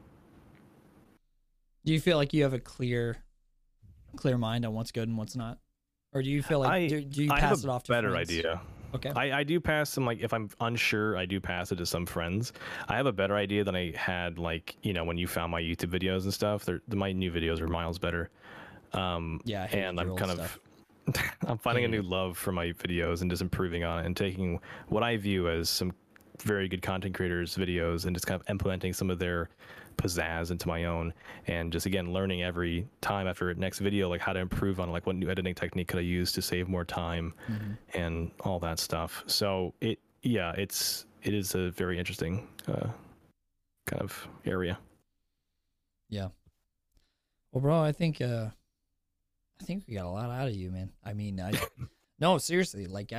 Do you feel like you have a clear mind on what's good and what's not, or do you feel like do you pass it off to better friends? Idea. Okay. I do pass some, like if I'm unsure, I do pass it to some friends. I have a better idea than I had, like, you know, when you found my YouTube videos and stuff. My new videos are miles better. Yeah, and I'm kind of I'm finding a new love for my videos and just improving on it and taking what I view as some very good content creators' videos and just kind of implementing some of their pizzazz into my own, and just again learning every time after next video like how to improve on like what new editing technique could I use to save more time and all that stuff. So it is a very interesting kind of area. Yeah. Well, bro, I think we got a lot out of you, man. I mean, no, seriously, like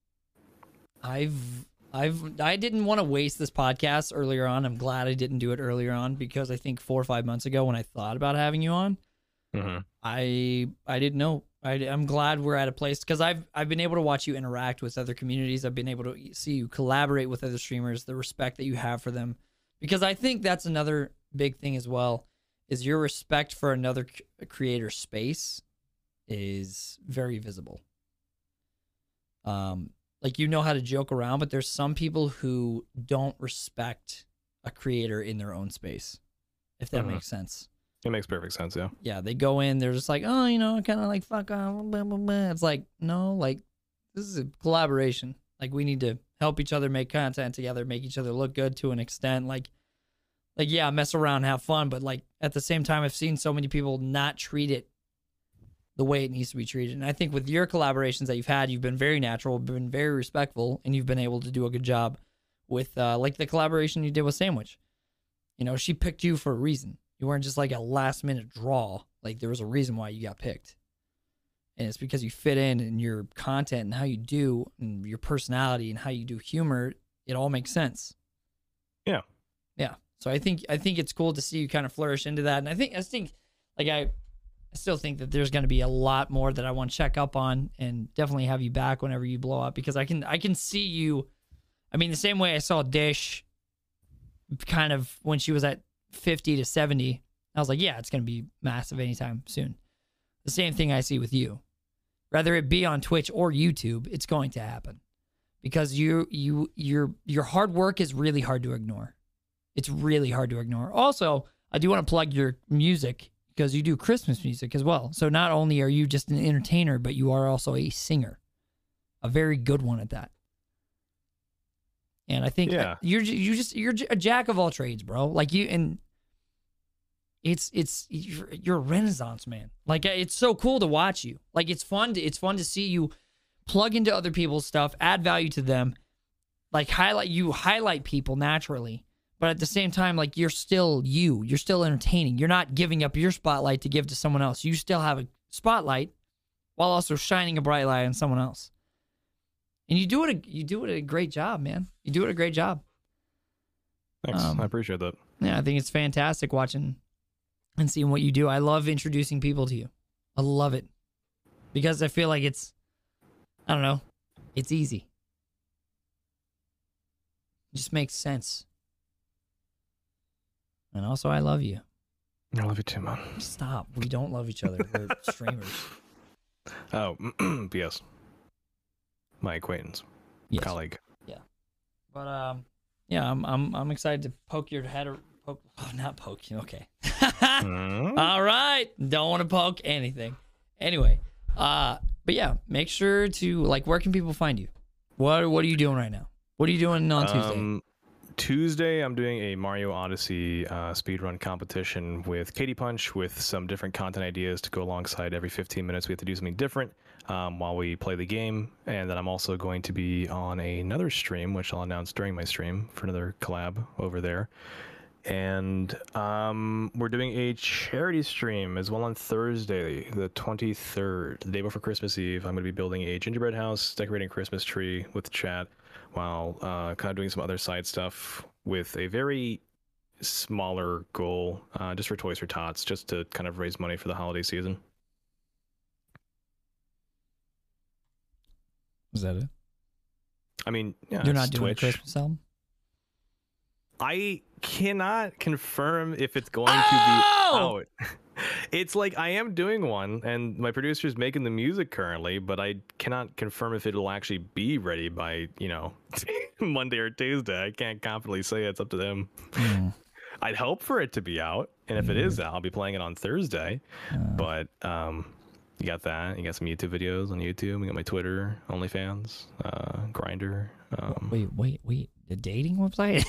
I didn't want to waste this podcast earlier on. I'm glad I didn't do it earlier on, because I think 4 or 5 months ago when I thought about having you on, I didn't know. I'm glad we're at a place, because I've been able to watch you interact with other communities. I've been able to see you collaborate with other streamers, the respect that you have for them, because I think that's another big thing as well, is your respect for another creator space is very visible. Like, you know how to joke around, but there's some people who don't respect a creator in their own space, if that makes sense. It makes perfect sense, yeah. Yeah, they go in, they're just like, oh, you know, kind of like, fuck off, blah, blah, blah. It's like, no, like, this is a collaboration. Like, we need to help each other make content together, make each other look good to an extent. Like, yeah, mess around, have fun, but, like, at the same time, I've seen so many people not treat it the way it needs to be treated. And I think with your collaborations that you've had, you've been very natural, been very respectful, and you've been able to do a good job with, like, the collaboration you did with Sandwich. You know, she picked you for a reason. You weren't just like a last minute draw. Like, there was a reason why you got picked. And it's because you fit in your content and how you do and your personality and how you do humor. It all makes sense. Yeah. Yeah. So I think it's cool to see you kind of flourish into that. And I think like I still think that there's going to be a lot more that I want to check up on, and definitely have you back whenever you blow up, because I can see you. I mean, the same way I saw Dish kind of when she was at 50 to 70, I was like, yeah, it's going to be massive anytime soon. The same thing I see with you. Whether it be on Twitch or YouTube, it's going to happen, because your hard work is really hard to ignore. It's really hard to ignore. Also, I do want to plug your music, because you do Christmas music as well. So not only are you just an entertainer, but you are also a singer, a very good one at that. And I think you're a jack of all trades, bro. Like you, and you're a renaissance man. Like, it's so cool to watch you. Like, it's fun to see you plug into other people's stuff, add value to them, like highlight people naturally. But at the same time, like, you're still you're still entertaining. You're not giving up your spotlight to give to someone else. You still have a spotlight while also shining a bright light on someone else. And you do it a great job, man. You do it a great job. Thanks. I appreciate that. Yeah, I think it's fantastic watching and seeing what you do. I love introducing people to you. I love it, because I feel like it's easy. It just makes sense. And also, I love you. I love you too, man. Stop. We don't love each other. We're streamers. Oh, yes. My acquaintance, colleague. Yeah, but yeah, I'm excited to poke your head or poke. Oh, not poke you. Okay. All right. Don't want to poke anything. Anyway, but yeah, make sure to, like, where can people find you? What are you doing right now? What are you doing on Tuesday? Tuesday, I'm doing a Mario Odyssey speedrun competition with Katie Punch with some different content ideas to go alongside. Every 15 minutes, we have to do something different while we play the game. And then I'm also going to be on another stream, which I'll announce during my stream for another collab over there. And we're doing a charity stream as well on Thursday, the 23rd, the day before Christmas Eve. I'm going to be building a gingerbread house, decorating a Christmas tree with chat, while kind of doing some other side stuff with a very smaller goal, just for Toys for Tots, just to kind of raise money for the holiday season. Is that it? I mean, yeah, You're not doing Twitch. a Christmas album? I cannot confirm if it's going to be out. It's like I am doing one, and my producer's making the music currently, but I cannot confirm if it'll actually be ready by, Monday or Tuesday. I can't confidently say. It's up to them. I'd hope for it to be out, and if it is out, I'll be playing it on Thursday. But you got that. You got some YouTube videos on YouTube. You got my Twitter, OnlyFans, Grindr. Wait. The dating website?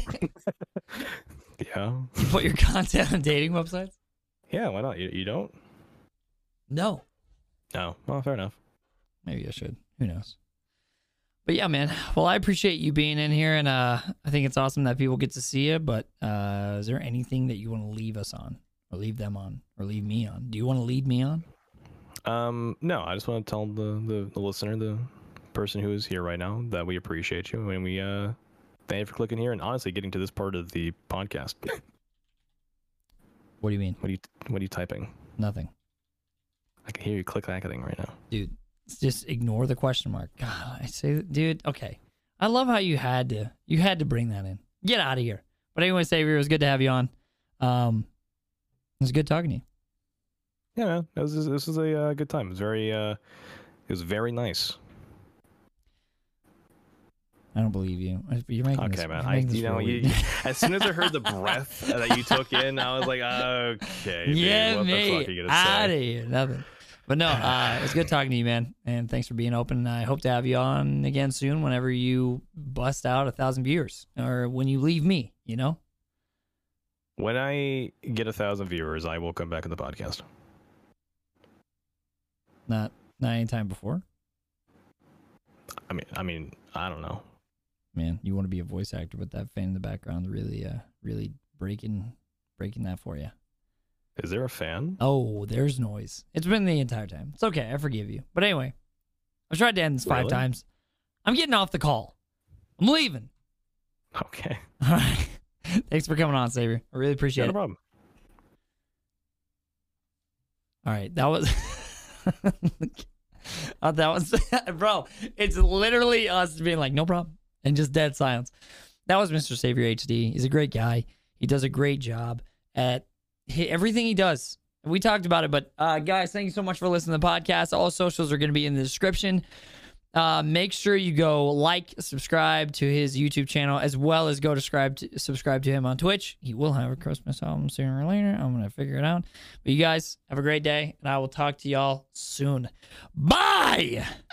Yeah. You put your content on dating websites? Yeah, why not? You don't? No. No. Well, fair enough. Maybe I should. Who knows? But yeah, man. Well, I appreciate you being in here, and I think it's awesome that people get to see you. But is there anything that you want to leave us on, or leave them on, or leave me on? Do you want to lead me on? No, I just want to tell the listener, the person who is here right now, that we appreciate you, and we thank you for clicking here and honestly getting to this part of the podcast. What do you mean? What are you typing? Nothing. I can hear you click-clacking right now. Dude, just ignore the question mark. God, I say, dude, okay. I love how you had to bring that in. Get out of here. But anyway, Xavier, it was good to have you on. It was good talking to you. Yeah, man. This was a good time. It was very nice. I don't believe you. You're making okay, this, man. As soon as I heard the breath that you took in, I was like, okay, yeah, dude, what the fuck are you gonna out say? of here. Nothing. But no, it's good talking to you, man. And thanks for being open. I hope to have you on again soon whenever you bust out 1,000 viewers, or when you leave me, When I get 1,000 viewers, I will come back on the podcast. Not anytime before. I mean, I don't know. Man, you want to be a voice actor with that fan in the background, really breaking that for you. Is there a fan? Oh, there's noise. It's been the entire time. It's okay. I forgive you. But anyway, I've tried to end this 5 times. I'm getting off the call. I'm leaving. Okay. All right. Thanks for coming on, Xavier. I really appreciate it. No problem. All right. That was... that was... Bro, it's literally us being like, no problem. And just dead silence. That was Mr. Xavier HD. He's a great guy. He does a great job at everything he does. We talked about it, but guys, thank you so much for listening to the podcast. All socials are going to be in the description. Make sure you go subscribe to his YouTube channel, as well as go subscribe to him on Twitch. He will have a Christmas album sooner or later. I'm going to figure it out. But you guys have a great day, and I will talk to y'all soon. Bye!